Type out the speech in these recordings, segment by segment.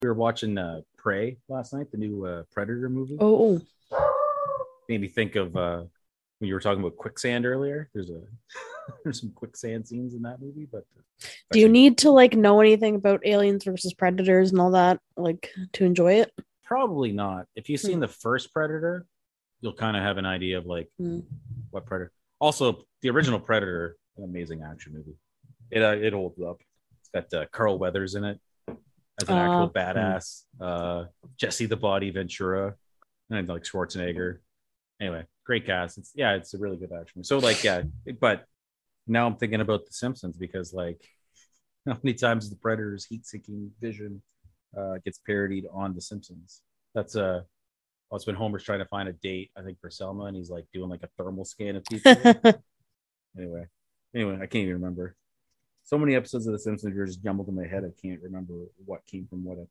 We were watching Prey last night, the new Predator movie. Oh, Made me think of when you were talking about quicksand earlier. There's some quicksand scenes in that movie, but do you need to know anything about aliens versus predators and all that, to enjoy it? Probably not. If you've seen the first Predator, you'll kind of have an idea of what Predator. Also, the original Predator, an amazing action movie. It holds up. It's got Carl Weathers in it as an actual badass. Jesse the Body Ventura, and Schwarzenegger. Anyway, great cast. It's a really good action movie. So but now I'm thinking about The Simpsons because how many times the Predator's heat-seeking vision gets parodied on The Simpsons? That's it's when Homer's trying to find a date, I think, for Selma, and he's doing a thermal scan of people. anyway, I can't even remember. So many episodes of The Simpsons are just jumbled in my head. I can't remember what came from what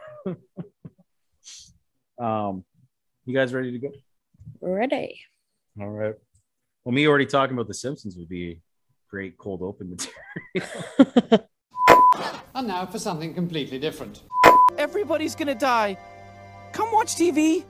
episode. You guys ready to go? Ready. All right. Well, me already talking about The Simpsons would be great cold open material. And now for something completely different. Everybody's gonna die. Come watch TV.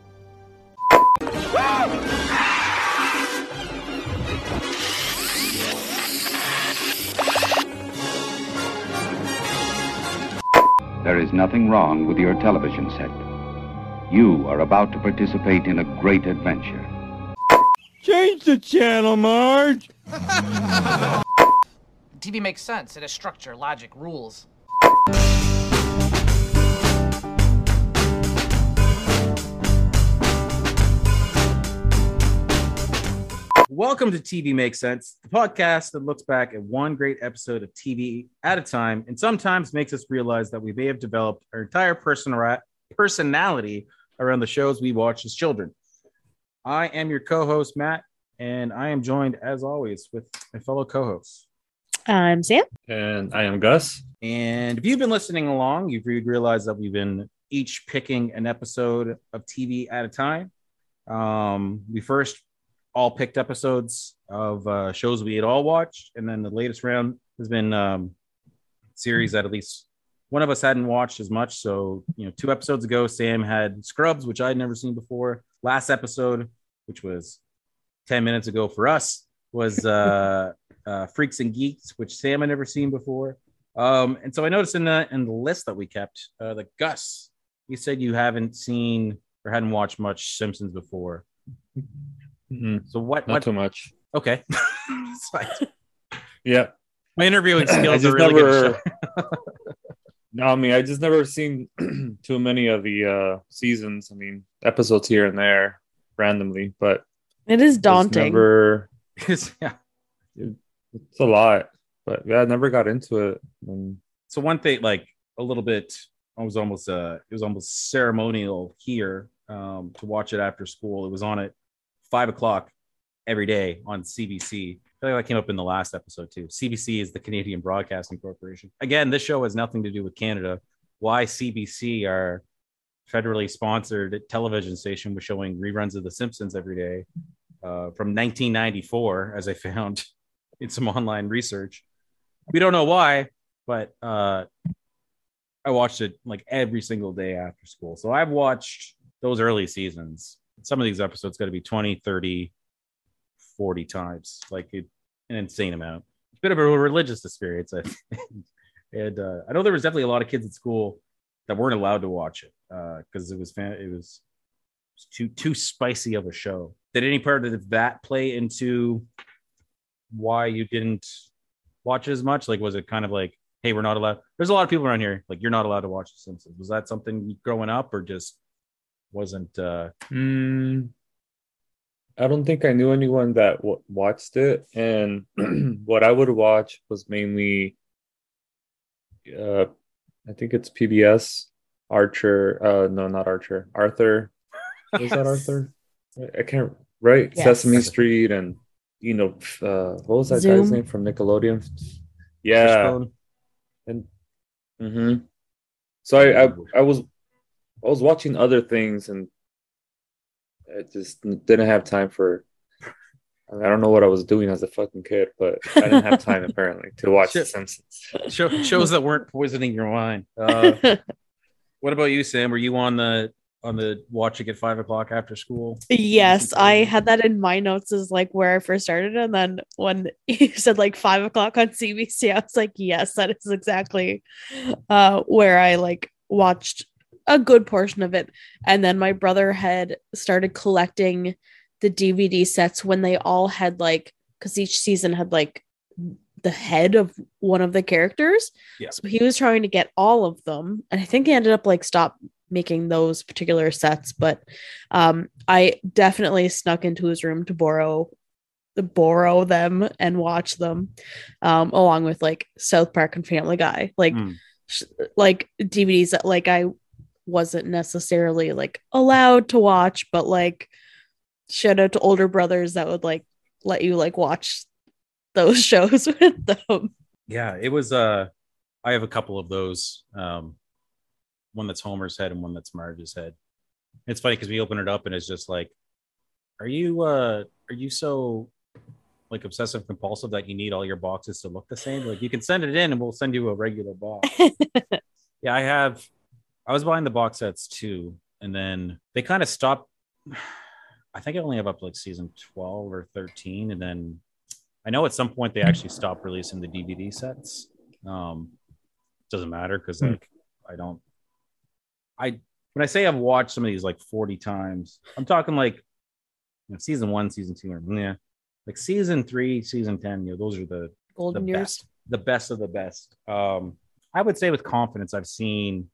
There is nothing wrong with your television set. You are about to participate in a great adventure. Change the channel, Marge. TV makes sense. It has structure, logic, rules. Welcome to TV Makes Sense, the podcast that looks back at one great episode of TV at a time and sometimes makes us realize that we may have developed our entire personality around the shows we watched as children. I am your co-host, Matt, and I am joined, as always, with my fellow co-hosts. I'm Sam. And I am Gus. And if you've been listening along, you've realized that we've been each picking an episode of TV at a time. We first all picked episodes of shows we had all watched, and then the latest round has been series that at least one of us hadn't watched as much. So, 2 episodes ago, Sam had Scrubs, which I'd never seen before. Last episode, which was 10 minutes ago for us, was Freaks and Geeks, which Sam had never seen before. And so I noticed in the list that we kept, that Gus, you said you haven't seen or hadn't watched much Simpsons before. Mm-hmm. So what? Not too much. Okay. Yeah. My interviewing skills are really good. No, I mean, I just never seen too many of the seasons. I mean, episodes here and there randomly, but it is daunting. It's a lot, but yeah, I never got into it. So one thing, a little bit, it was almost ceremonial here to watch it after school. It was on at 5:00 every day on CBC. I feel like that came up in the last episode too. CBC is the Canadian Broadcasting Corporation. Again, this show has nothing to do with Canada. Why CBC, our federally sponsored television station, was showing reruns of The Simpsons every day from 1994, as I found in some online research. We don't know why, but I watched it every single day after school. So I've watched those early seasons. Some of these episodes got to be 20, 30, 40 times, an insane amount. It's a bit of a religious experience. And I know there was definitely a lot of kids at school that weren't allowed to watch it because it was too spicy of a show. Did any part of that play into why you didn't watch it as much? Was it kind of hey, we're not allowed? There's a lot of people around here you're not allowed to watch The Simpsons. Was that something growing up, or just wasn't? I don't think I knew anyone that watched it, and what I would watch was mainly, I think it's PBS, Archer. No, not Archer. Arthur. Is that Arthur? I can't. Right, yes. Sesame Street, and what was that guy's name from Nickelodeon? Yeah, and so I was watching other things, and I just didn't have time for. I don't know what I was doing as a fucking kid, but I didn't have time apparently to watch The Simpsons. Shows that weren't poisoning your mind. What about you, Sam? Were you on the watching at 5 o'clock after school? Yes, I had that in my notes as like where I first started, and then when you said like 5 o'clock on CBC, I was like, yes, that is exactly where I like watched a good portion of it. And then my brother had started collecting the DVD sets when they all had like, because each season had like the head of one of the characters. Yeah. So he was trying to get all of them, and I think he ended up like stop making those particular sets, but I definitely snuck into his room to borrow them and watch them, along with like South Park and Family Guy, like like DVDs that like I wasn't necessarily like allowed to watch, but like shout out to older brothers that would like let you like watch those shows with them. Yeah, it was I have a couple of those, one that's Homer's head and one that's Marge's head. It's funny because we open it up and it's just like, are you so like obsessive compulsive that you need all your boxes to look the same? Like, you can send it in and we'll send you a regular box. Yeah, I was buying the box sets too, and then they kind of stopped. I think I only have up to like season 12 or 13, and then I know at some point they actually stopped releasing the DVD sets. Doesn't matter because like when I say I've watched some of these like 40 times, I'm talking like season 1, season 2, or like season 3, season 10. Those are the Golden years, the best of the best. I would say with confidence I've seen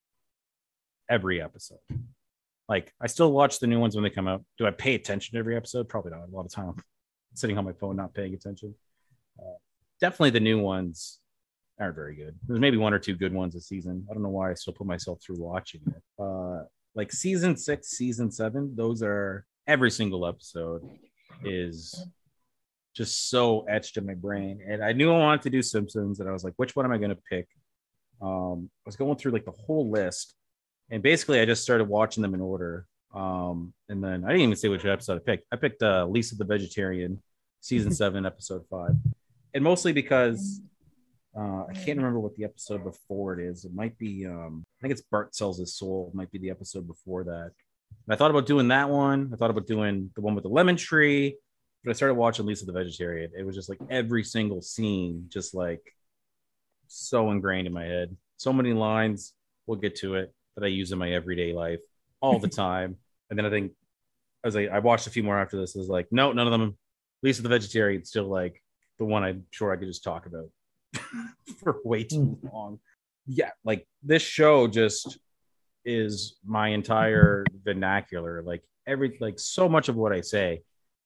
every episode. Like, I still watch the new ones when they come out. Do I pay attention to every episode? Probably not. A lot of time I'm sitting on my phone not paying attention. Definitely the new ones aren't very good. There's maybe 1 or 2 good ones a season. I don't know why I still put myself through watching it. Like season 6, season 7, those are, every single episode is just so etched in my brain. And I knew I wanted to do Simpsons, and I was like, which one am I going to pick? I was going through like the whole list, and basically I just started watching them in order. And then I didn't even say which episode I picked. I picked Lisa the Vegetarian, season 7, episode 5. And mostly because I can't remember what the episode before it is. It might be, I think it's Bart Sells His Soul. It might be the episode before that. And I thought about doing that one. I thought about doing the one with the lemon tree. But I started watching Lisa the Vegetarian. It was just like every single scene, just like so ingrained in my head. So many lines, we'll get to it, that I use in my everyday life all the time. And then I think I watched a few more after this. I was like, no, none of them. Lisa the Vegetarian, still like the one I'm sure I could just talk about for way too long. Yeah, like this show just is my entire vernacular. Like so much of what I say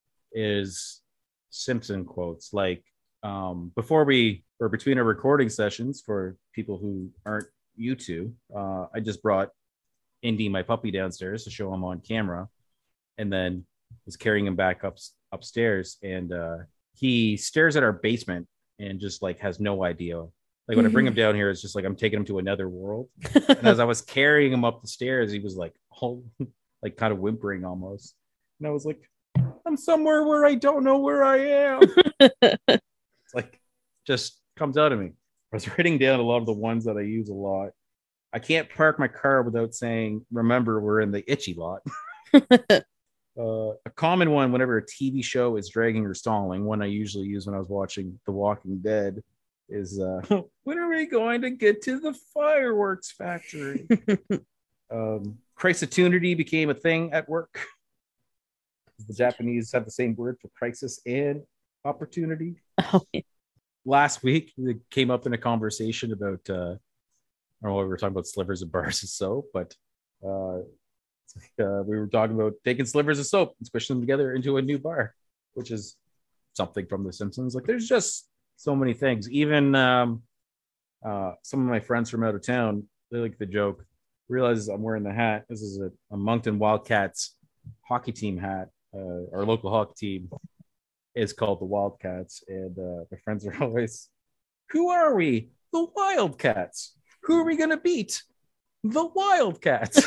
is Simpson quotes. Like between our recording sessions, for people who aren't you two, I just brought Indy, my puppy, downstairs to show him on camera, and then was carrying him back upstairs, and he stares at our basement and just like has no idea. Like, when I bring him down here, it's just like I'm taking him to another world. And as I was carrying him up the stairs, he was like, like kind of whimpering almost. And I was like, I'm somewhere where I don't know where I am. It's like, just comes out of me. I was writing down a lot of the ones that I use a lot. I can't park my car without saying, remember, we're in the itchy lot. A common one whenever a TV show is dragging or stalling, one I usually use when I was watching The Walking Dead, is when are we going to get to the fireworks factory? Crisis-tunity became a thing at work. The Japanese have the same word for crisis and opportunity. Oh, yeah. Last week, it came up in a conversation about, I don't know what we were talking about, slivers of bars of soap, but we were talking about taking slivers of soap and squishing them together into a new bar, which is something from The Simpsons. Like, there's just so many things. Even some of my friends from out of town, they like the joke. Realize I'm wearing the hat. This is a Moncton Wildcats hockey team hat. Our local hockey team is called the Wildcats, and my friends are always, who are we? The Wildcats. Who are we going to beat? The Wildcats.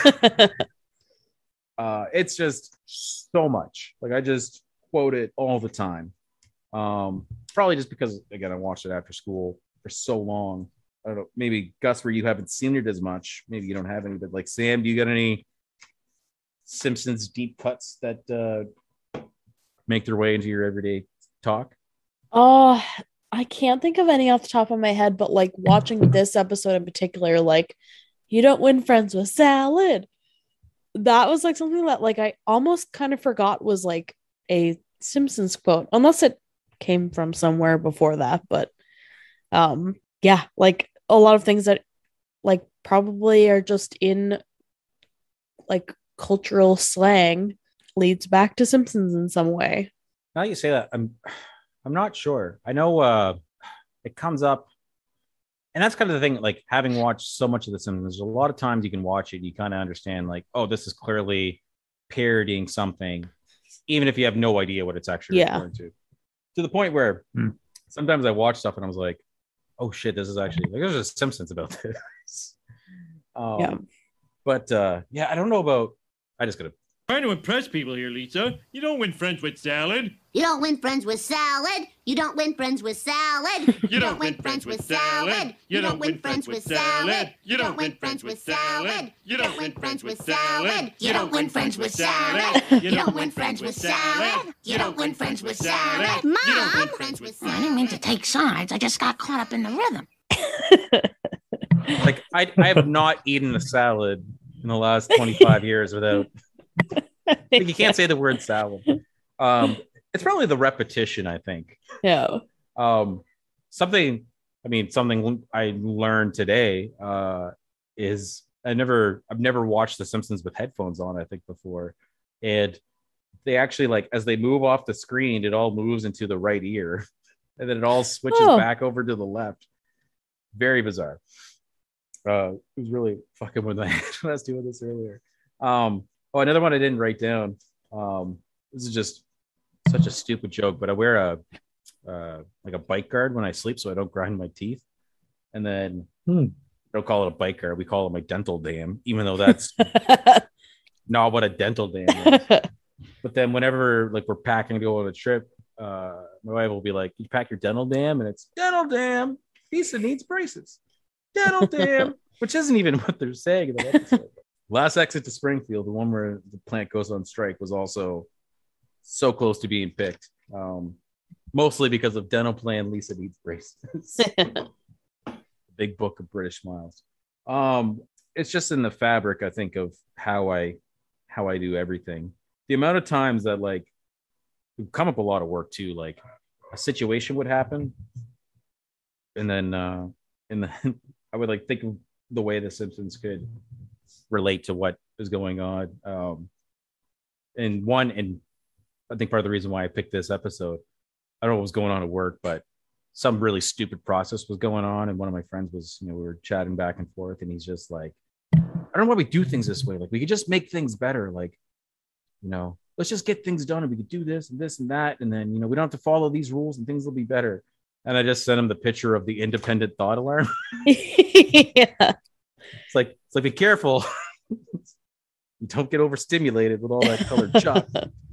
It's just so much. Like, I just quote it all the time. Probably just because, again, I watched it after school for so long. I don't know, maybe Gus, where you haven't seen it as much. Maybe you don't have any, but like Sam, do you got any Simpsons deep cuts that make their way into your everyday talk? Oh, I can't think of any off the top of my head, but like watching this episode in particular, like you don't win friends with salad. That was like something that like I almost kind of forgot was like a Simpsons quote, unless it came from somewhere before that. But yeah, like a lot of things that like probably are just in like cultural slang leads back to Simpsons in some way. Now you say that, I'm not sure. I know it comes up, and that's kind of the thing. Like having watched so much of The Simpsons, there's a lot of times you can watch it, you kind of understand, like, oh, this is clearly parodying something, even if you have no idea what it's actually referring to. To the point where sometimes I watch stuff and I was like, oh shit, this is actually like there's a Simpsons about this. But yeah, I don't know about. I just gotta. Trying to impress people here, Lisa. You don't win friends with salad. You don't win friends with salad. You don't win friends with salad. You don't win friends with salad. You don't win friends with salad. You don't win friends with salad. You don't win friends with salad. You don't win friends with salad. You don't win friends with salad. You don't win friends with salad. Mom! I didn't mean to take sides. I just got caught up in the rhythm. Like I have not eaten a salad in the last 25 years without. Like, you can't say the word salad. It's probably the repetition, I think. Yeah. Something I learned today is I've never watched The Simpsons with headphones on, I think, before. And they actually, like, as they move off the screen, it all moves into the right ear. And then it all switches back over to the left. Very bizarre. It was really fucking with my head when I was doing this earlier. Another one I didn't write down. This is just such a stupid joke, but I wear like a bite guard when I sleep so I don't grind my teeth. And then I don't call it a bite guard. We call it my dental dam, even though that's not what a dental dam is. But then whenever like we're packing to go on a trip, my wife will be like, you pack your dental dam? And it's dental dam. Lisa needs braces. Dental dam. Which isn't even what they're saying in that episode. Last Exit to Springfield, the one where the plant goes on strike, was also so close to being picked. Mostly because of dental plan, Lisa needs braces. Big book of British smiles. It's just in the fabric, I think, of how I do everything. The amount of times that like would come up a lot of work too, like a situation would happen, and then I would like think of the way the Simpsons could relate to what is going on. And I think part of the reason why I picked this episode, I don't know what was going on at work, but some really stupid process was going on. And one of my friends was, we were chatting back and forth, and he's just like, I don't know why we do things this way. Like, we could just make things better. Like, let's just get things done, and we could do this and that. And then, we don't have to follow these rules and things will be better. And I just sent him the picture of the independent thought alarm. Yeah. It's like, be careful. You don't get overstimulated with all that colored junk.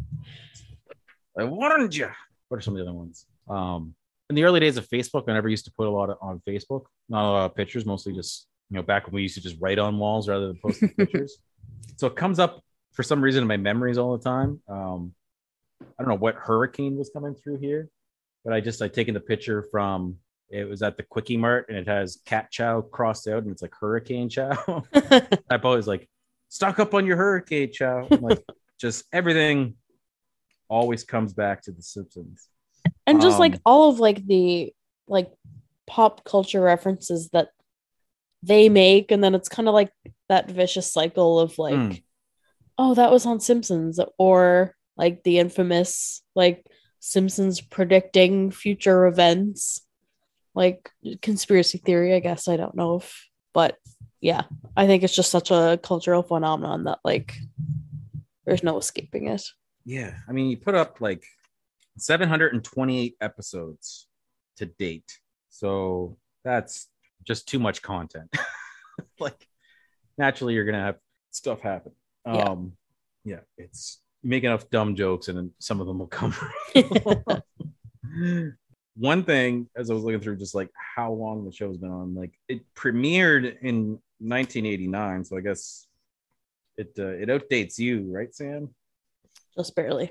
I warned you. What are some of the other ones? In the early days of Facebook, I never used to put a lot on Facebook. Not a lot of pictures, mostly just, back when we used to just write on walls rather than posting pictures. So it comes up for some reason in my memories all the time. I don't know what hurricane was coming through here, but I taken the picture from, it was at the Quickie Mart, and it has cat chow crossed out, and it's like hurricane chow. I always like, stock up on your hurricane chow. I'm like, just everything always comes back to The Simpsons. And just like all of like the like pop culture references that they make, and then it's kind of like that vicious cycle of like, oh, that was on Simpsons, or like the infamous like Simpsons predicting future events, like conspiracy theory, I guess. I don't know if, but yeah, I think it's just such a cultural phenomenon that like there's no escaping it. Yeah, I mean, you put up like 728 episodes to date, so that's just too much content. Like, naturally, you're gonna have stuff happen. Yeah, it's, you make enough dumb jokes, and then some of them will come. one thing as I was looking through just like how long the show's been on, like it premiered in 1989, so I guess it outdates you, right, Sam? Just barely.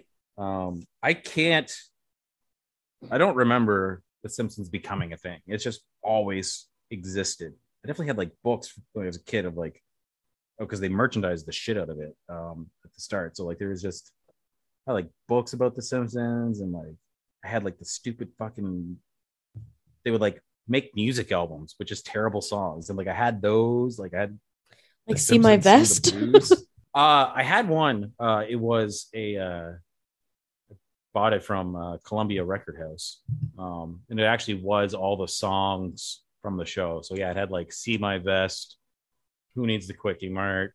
I don't remember The Simpsons becoming a thing. It's just always existed. I definitely had like books when I was a kid of like, because they merchandised the shit out of it at the start. So like there was just I had like books about The Simpsons, and like I had like the stupid fucking they would like make music albums with just terrible songs, and like I had those. Like I had like See My Vest. I had one. It was a bought it from Columbia Record House, and it actually was all the songs from the show. So yeah, it had like See My Vest, Who Needs the Quickie Mart,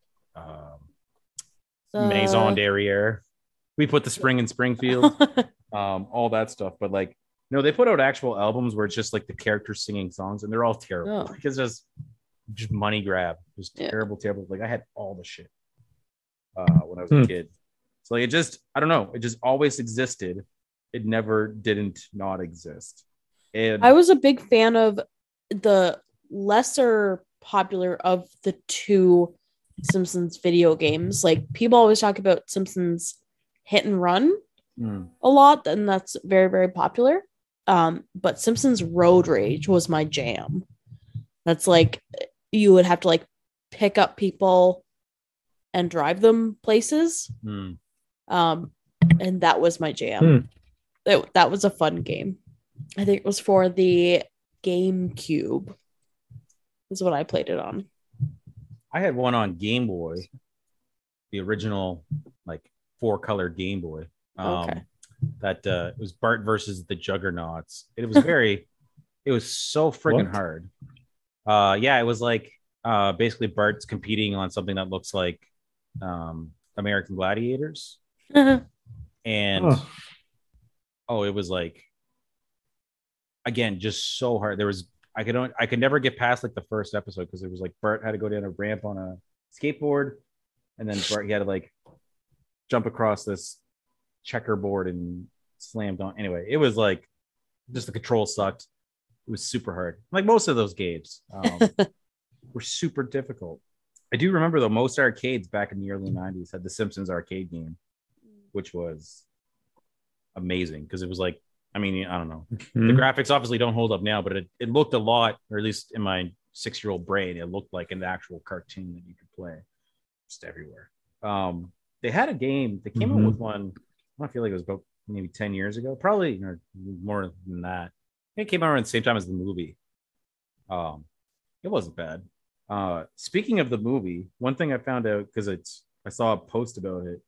Maison Derriere, We Put the Spring in Springfield, all that stuff. But like, no, they put out actual albums where it's just like the characters singing songs, and they're all terrible. Oh. Like, it's just money grab. It was terrible. Like I had all the shit when I was a kid. So like, I don't know. It just always existed. It never didn't not exist. And I was a big fan of the lesser popular of the two Simpsons video games. Like people always talk about Simpsons Hit and Run a lot, and that's very, very popular. But Simpsons Road Rage was my jam. That's like you would have to like pick up people and drive them places. And that was my jam. That was a fun game. I think it was for the GameCube is what I played it on. I had one on Game Boy, the original like 4-color Game Boy. Okay. That it was Bart versus the Juggernauts. It was it was so friggin' hard. Yeah, it was like basically Bart's competing on something that looks like American Gladiators. And it was like, again, just so hard. There was I could never get past like the first episode because it was like Bart had to go down a ramp on a skateboard, and then Bart he had to like jump across this checkerboard and slammed on. Anyway, it was like just the control sucked. It was super hard. Like most of those games were super difficult. I do remember though, most arcades back in the early 90s had the Simpsons arcade game, which was amazing because it was like, I mean, I don't know. The graphics obviously don't hold up now, but it looked a lot, or at least in my 6-year-old brain, it looked like an actual cartoon that you could play just everywhere. They had a game. They came out with one. I feel like it was about maybe 10 years ago, probably or more than that. It came out around the same time as the movie. It wasn't bad. Speaking of the movie, one thing I found out because I saw a post about it.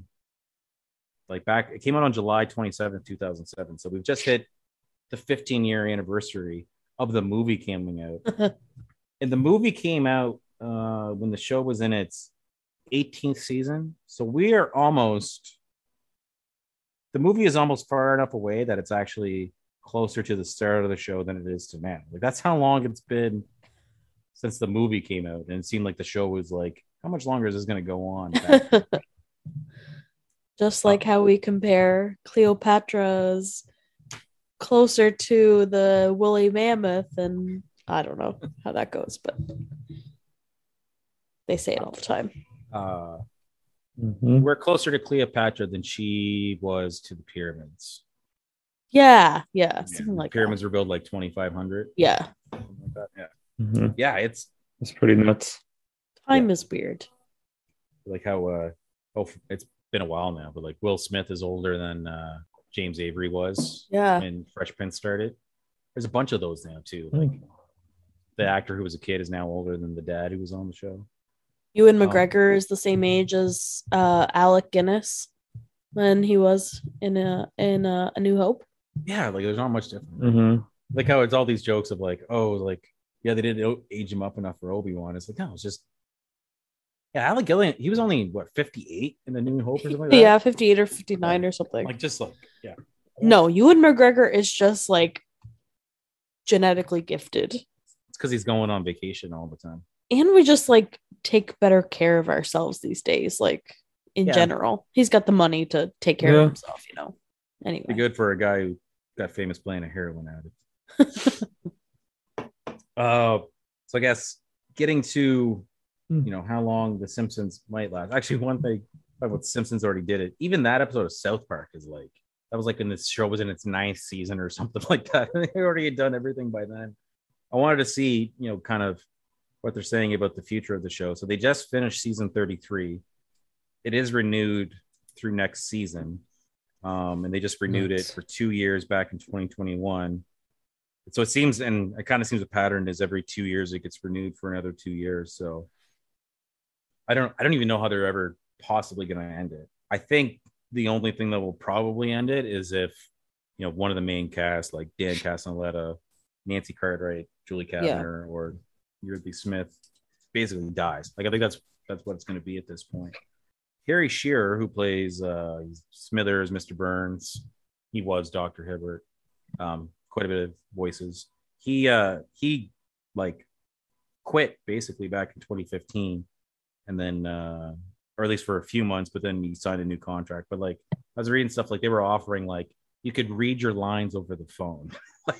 It came out on July 27th, 2007. So we've just hit the 15-year anniversary of the movie coming out. And the movie came out when the show was in its 18th season. So the movie is almost far enough away that it's actually closer to the start of the show than it is to now. Like that's how long it's been since the movie came out. And it seemed like the show was like, how much longer is this going to go on? Just like how we compare Cleopatra's closer to the woolly mammoth, and I don't know how that goes, but they say it all the time. We're closer to Cleopatra than she was to the pyramids. Yeah, something like pyramids that. were built like 2,500. Yeah, yeah, it's pretty nuts. Time is weird. Like how it's been a while now, but like Will Smith is older than James Avery was. Yeah, when Fresh Prince started. There's a bunch of those now too. Like the actor who was a kid is now older than the dad who was on the show. Ewan McGregor is the same age as Alec Guinness when he was in A New Hope. Yeah, like there's not much different. Like how it's all these jokes of like, oh, like yeah, they didn't age him up enough for Obi-Wan. It's like no, it's just Alec Guinness. He was only what 58 in A New Hope or something like that. Yeah, 58 or 59 or something. Like just like yeah. No, Ewan McGregor is just like genetically gifted. It's because he's going on vacation all the time. And we just like take better care of ourselves these days, like in general. He's got the money to take care of himself, you know. Anyway. Be good for a guy who got famous playing a heroin addict. So I guess getting to how long The Simpsons might last. Actually, one thing about Simpsons already did it. Even that episode of South Park is like that was like when this show was in its 9th season or something like that. They already had done everything by then. I wanted to see kind of what they're saying about the future of the show. So they just finished season 33. It is renewed through next season. And they just renewed it for 2 years back in 2021. So it seems, and it kind of seems a pattern is every 2 years it gets renewed for another 2 years. So I don't even know how they're ever possibly going to end it. I think the only thing that will probably end it is if one of the main cast, like Dan Castellaneta, Nancy Cartwright, Julie Kavner, or Yeardley Smith, basically dies. Like I think that's what it's going to be at this point. Harry Shearer, who plays Smithers, Mr. Burns, he was Dr. Hibbert. Quite a bit of voices. He like quit basically back in 2015, and then or at least for a few months, but then he signed a new contract. But like I was reading stuff like they were offering like you could read your lines over the phone.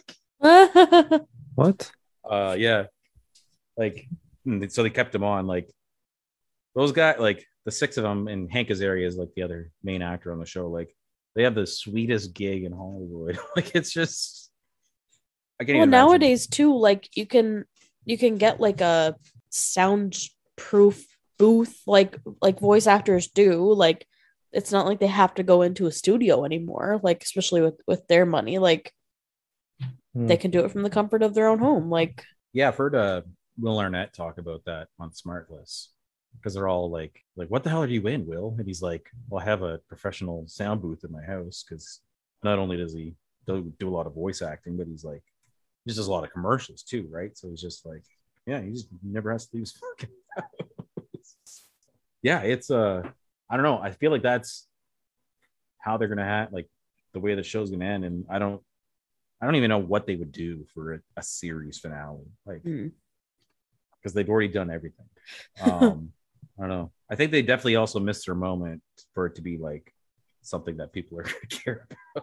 Like what? Yeah, like so they kept him on. Like those guys, like the 6 of them, and Hank Azaria is like the other main actor on the show. Like they have the sweetest gig in Hollywood. Like it's just. Well, nowadays too, like you can get like a soundproof booth, like voice actors do. Like it's not like they have to go into a studio anymore. Like especially with their money, like they can do it from the comfort of their own home. Like I've heard Will Arnett talk about that on Smartless because they're all like, what the hell are you in, Will? And he's like, well, I have a professional sound booth in my house because not only does he do a lot of voice acting, but he's like. He just does a lot of commercials too, right? So he's just like, he just never has to leave his fucking house. Yeah, it's I don't know. I feel like that's how they're gonna have like the way the show's gonna end, and I don't even know what they would do for a series finale, like because they've already done everything. I don't know. I think they definitely also missed their moment for it to be like something that people are gonna care about.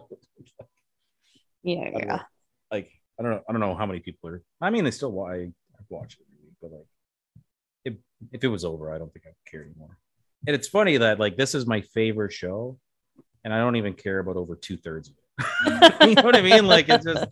Yeah. Like. I don't know how many people are. I mean, they still watch it every week, but like, if it was over, I don't think I'd care anymore. And it's funny that like this is my favorite show, and I don't even care about over 2/3 of it. You know what I mean? Like it's just,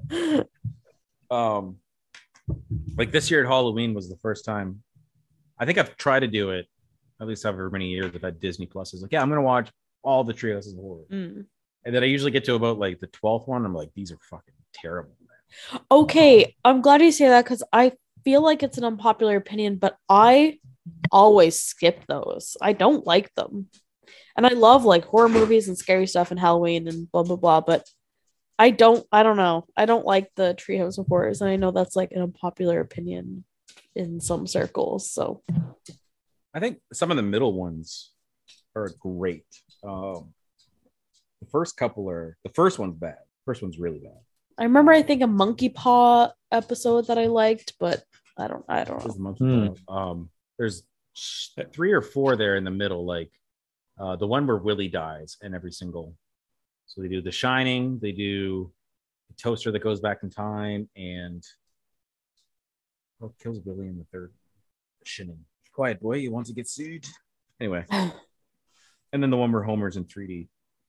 like this year at Halloween was the first time. I think I've tried to do it at least however many years I've had Disney Plus. Is like, I'm gonna watch all the Treehouse of Horror, and then I usually get to about like the 12th one. I'm like, these are fucking terrible. Okay, I'm glad you say that because I feel like it's an unpopular opinion, but I always skip those. I don't like them. And I love like horror movies and scary stuff and Halloween and blah blah blah, but I don't know. I don't like the Treehouse of Horrors, and I know that's like an unpopular opinion in some circles. So I think some of the middle ones are great. The first one's bad. First one's really bad. I remember I think a Monkey Paw episode that I liked, but I don't know. There's 3 or 4 there in the middle, like the one where Willie dies in every single. So they do The Shining, they do the toaster that goes back in time, and what kills Willie in the third? The Shining. Quiet boy, you want to get sued? Anyway, and then the one where Homer's in 3D.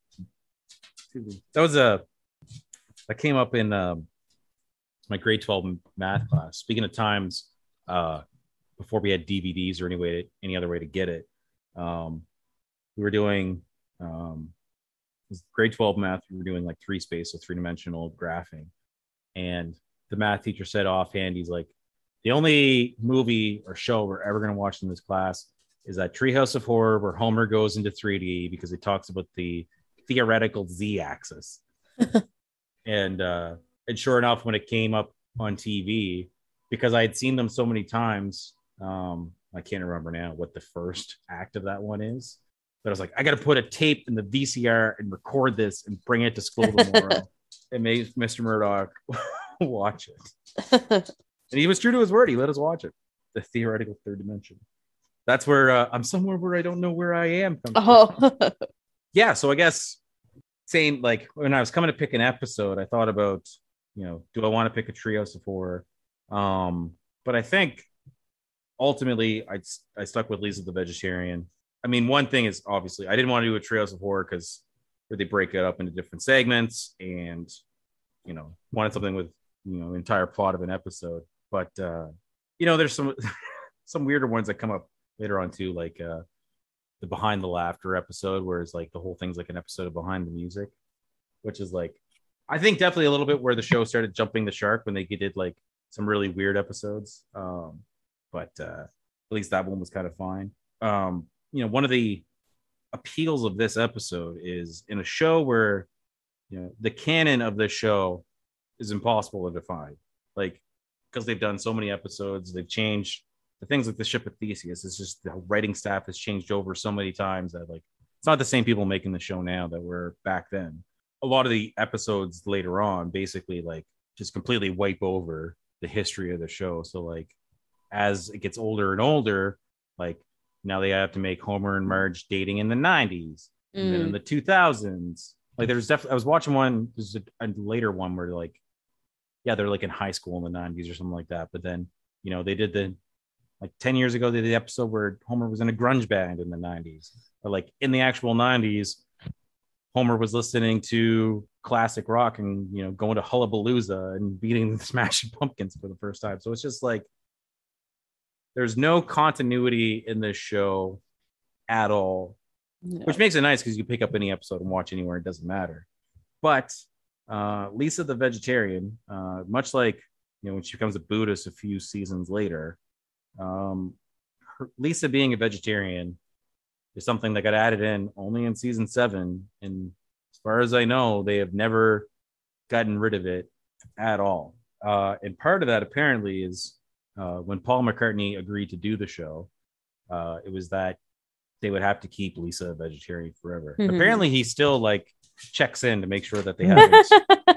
That came up in my grade 12 math class. Speaking of times before we had DVDs or any other way to get it, we were doing grade 12 math. We were doing like 3-space, so 3-dimensional graphing. And the math teacher said offhand, he's like, the only movie or show we're ever going to watch in this class is that Treehouse of Horror where Homer goes into 3D because it talks about the theoretical Z-axis. And sure enough, when it came up on TV, because I had seen them so many times, I can't remember now what the first act of that one is. But I was like, I got to put a tape in the VCR and record this and bring it to school tomorrow. It made Mr. Murdoch watch it. And he was true to his word. He let us watch it. The theoretical third dimension. That's where I'm somewhere where I don't know where I am. Yeah, so I guess same, like when I was coming to pick an episode, I thought about, do I want to pick a Treehouse of Horror? But I think ultimately I stuck with Lisa the Vegetarian. I mean, one thing is obviously I didn't want to do a Treehouse of Horror because where they break it up into different segments and, wanted something with, entire plot of an episode. But, there's some weirder ones that come up later on too, like the Behind the Laughter episode, where it's like the whole thing's like an episode of Behind the Music, which is like, I think definitely a little bit where the show started jumping the shark when they did like some really weird episodes. But at least that one was kind of fine. One of the appeals of this episode is in a show where, the canon of this show is impossible to define, like, because they've done so many episodes, they've changed the things like the Ship of Theseus. It's just the writing staff has changed over so many times that like it's not the same people making the show now that were back then. A lot of the episodes later on basically like just completely wipe over the history of the show. So like as it gets older and older, like now they have to make Homer and Marge dating in the 90s and then in the 2000s. Like there's definitely, I was watching one, there's a later one where like, yeah, they're like in high school in the 90s or something like that. But then, they did like 10 years ago, they did the episode where Homer was in a grunge band in the 90s. Or like in the actual 90s, Homer was listening to classic rock and, going to Hullabalooza and beating the Smashing Pumpkins for the first time. So it's just like, there's no continuity in this show at all, which makes it nice because you can pick up any episode and watch anywhere. It doesn't matter. But Lisa the Vegetarian, much like, when she becomes a Buddhist a few seasons later, Lisa being a vegetarian is something that got added in only in season 7. And as far as I know, they have never gotten rid of it at all. And part of that apparently is when Paul McCartney agreed to do the show, it was that they would have to keep Lisa a vegetarian forever. Mm-hmm. Apparently he still like checks in to make sure that they haven't.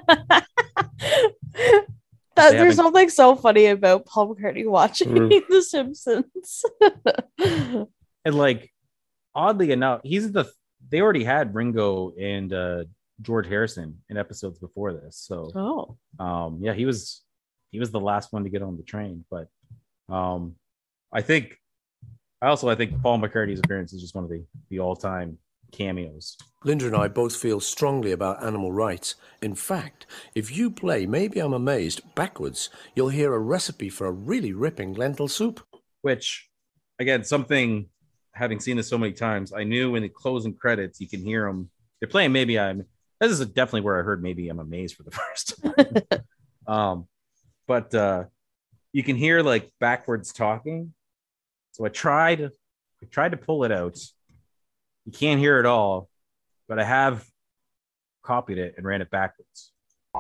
There's something so funny about Paul McCartney watching The Simpsons. And like, oddly enough, they already had Ringo and George Harrison in episodes before this. So, yeah, he was the last one to get on the train. But I think Paul McCartney's appearance is just one of the all-time cameos. Linda and I both feel strongly about animal rights. In fact, if you play Maybe I'm Amazed backwards, you'll hear a recipe for a really ripping lentil soup. Which, again, something, having seen this so many times, I knew in the closing credits, you can hear them. They're playing this is definitely where I heard Maybe I'm Amazed for the first time. But you can hear like backwards talking. So I tried to pull it out. You can't hear it all, but I have copied it and ran it backwards.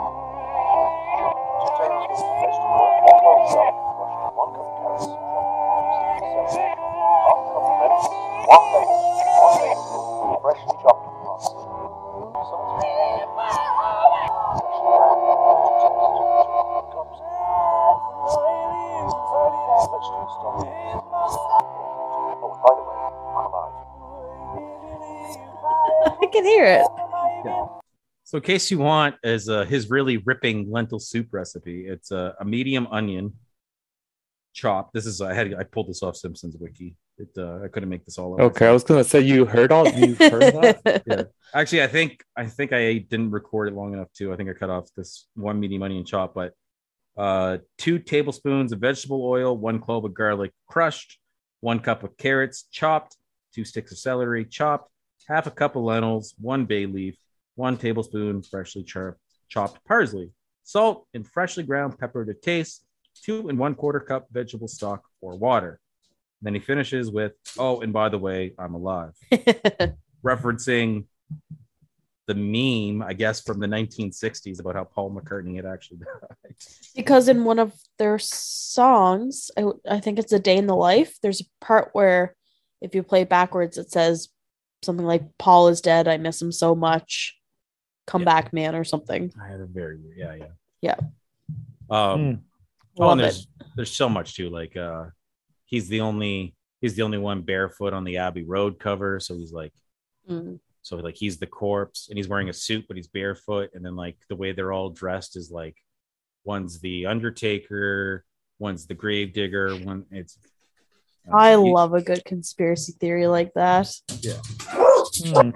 I can hear it. Yeah. So in case you want, as his really ripping lentil soup recipe, it's a medium onion chopped. This is I pulled this off Simpsons Wiki. I couldn't make this all up. Okay, I was gonna say you've heard that. Yeah. Actually, I think I didn't record it long enough too. I think I cut off this one medium onion chop, but 2 tablespoons of vegetable oil, 1 clove of garlic crushed, 1 cup of carrots chopped, 2 sticks of celery chopped, half a cup of lentils, 1 bay leaf, 1 tablespoon freshly chopped parsley, salt and freshly ground pepper to taste, 2 1/4 cup vegetable stock or water. Then he finishes with, "Oh, and by the way, I'm alive," referencing the meme, I guess, from the 1960s about how Paul McCartney had actually died. Because in one of their songs, I think it's A Day in the Life, there's a part where if you play backwards, it says something like, "Paul is dead. I miss him so much. Come back, man," or something. I had a very weird, yeah. And there's so much too. Like he's the only one barefoot on the Abbey Road cover, so he's like So like he's the corpse and he's wearing a suit, but he's barefoot. And then like the way they're all dressed is like one's the Undertaker, one's the Gravedigger, one it's. I love a good conspiracy theory like that. Yeah.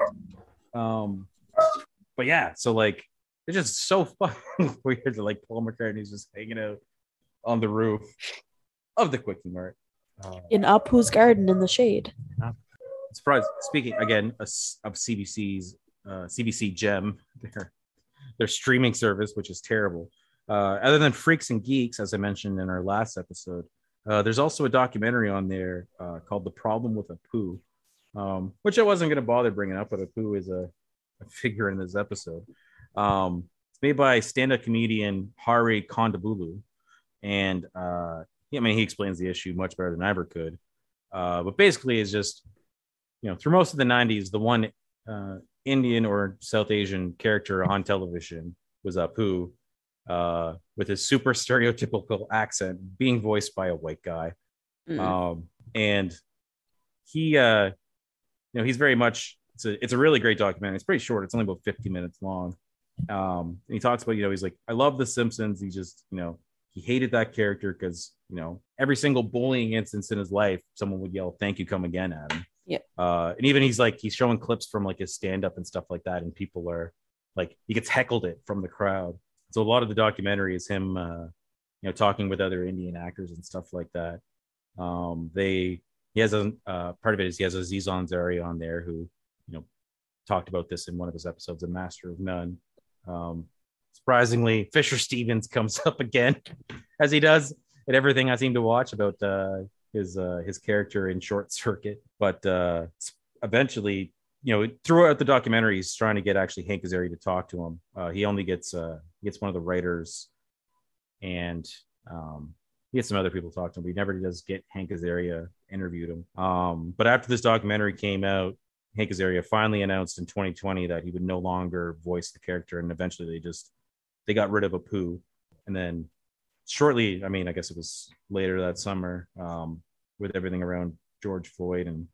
But yeah, so like it's just so fucking weird that like Paul McCartney's just hanging out on the roof of the Quickie Mart in Apu's garden in the shade. Surprise! Speaking again of CBC's CBC Gem, their streaming service, which is terrible. Other than Freaks and Geeks, as I mentioned in our last episode, there's also a documentary on there called "The Problem with Apu," which I wasn't going to bother bringing up, but Apu is a figure in this episode. It's made by stand-up comedian Hari Kondabolu, and he explains the issue much better than I ever could. But basically, it's just through most of the 90s, the one Indian or South Asian character on television was Apu, with his super stereotypical accent being voiced by a white guy. And he, he's very much, it's a really great documentary. It's pretty short. It's only about 50 minutes long. And he talks about, he's like, I love The Simpsons. He just, he hated that character because, every single bullying instance in his life, someone would yell, "Thank you, come again" at him. Yeah. And even he's showing clips from like his stand-up and stuff like that. And people are like, he gets heckled it from the crowd. So a lot of the documentary is him, talking with other Indian actors and stuff like that. He has a part of it is he has Aziz Ansari on there who, talked about this in one of his episodes of Master of None. Surprisingly, Fisher Stevens comes up again, as he does in everything I seem to watch about his character in Short Circuit. But eventually, throughout the documentary, he's trying to get actually Hank Azaria to talk to him. He only gets one of the writers, and he gets some other people to talk to him, but he never does get Hank Azaria interviewed him. But after this documentary came out, Hank Azaria finally announced in 2020 that he would no longer voice the character, and eventually they got rid of Apu. And then shortly, I guess it was later that summer, with everything around George Floyd and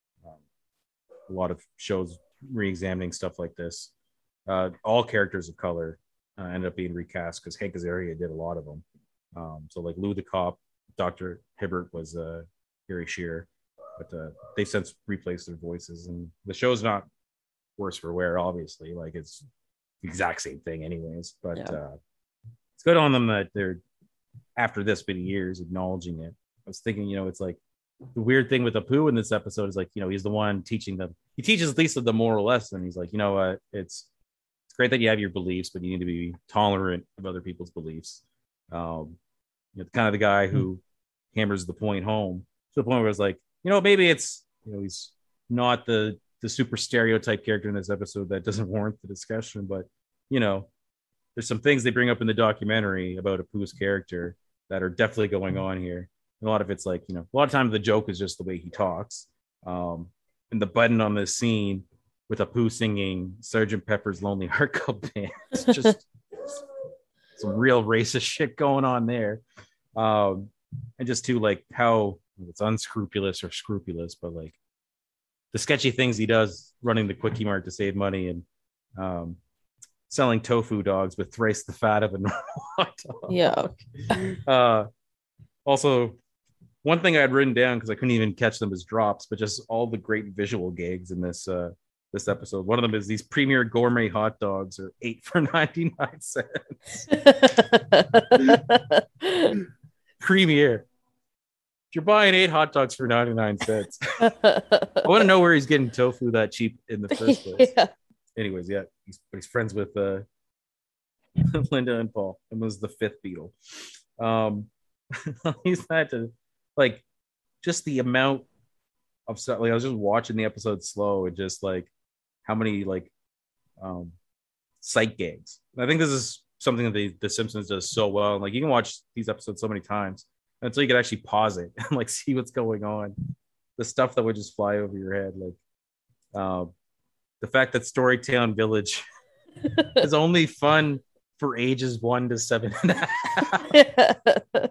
a lot of shows re-examining stuff like this, all characters of color ended up being recast because Hank Azaria did a lot of them. So like Lou the Cop, Dr. Hibbert was Gary Shearer, but they've since replaced their voices, and the show's not worse for wear, obviously. Like it's the exact same thing anyways, but it's good on them that they're, after this many years, acknowledging it. I was thinking, it's like the weird thing with Apu in this episode is like, he's the one teaching them. He teaches Lisa the moral lesson. He's like, it's great that you have your beliefs, but you need to be tolerant of other people's beliefs. Kind of the guy who hammers the point home to the point where it's like, maybe it's, he's not the super stereotype character in this episode that doesn't warrant the discussion, but there's some things they bring up in the documentary about Apu's character that are definitely going on here. And a lot of it's like, a lot of times the joke is just the way he talks. And the button on this scene with Apu singing Sgt. Pepper's Lonely Heart Club Band, it's just some real racist shit going on there. And just to like how it's unscrupulous or scrupulous, but like the sketchy things he does running the Quickie Mart to save money and selling tofu dogs with thrice the fat of a normal hot dog. Yeah. Also, one thing I had written down because I couldn't even catch them as drops, but just all the great visual gags in this episode. One of them is these Premier gourmet hot dogs are 8 for 99 cents. Premier. If you're buying 8 hot dogs for 99 cents, I want to know where he's getting tofu that cheap in the first place. Yeah. Anyways, yeah, he's friends with Linda and Paul, and was the 5th Beatle. He's had to like just the amount of stuff. Like I was just watching the episode slow and just like how many like sight gags. And I think this is something that the Simpsons does so well. And like you can watch these episodes so many times until you can actually pause it and like see what's going on. The stuff that would just fly over your head, like the fact that Storytown Village is only fun for ages 1 to 7.5.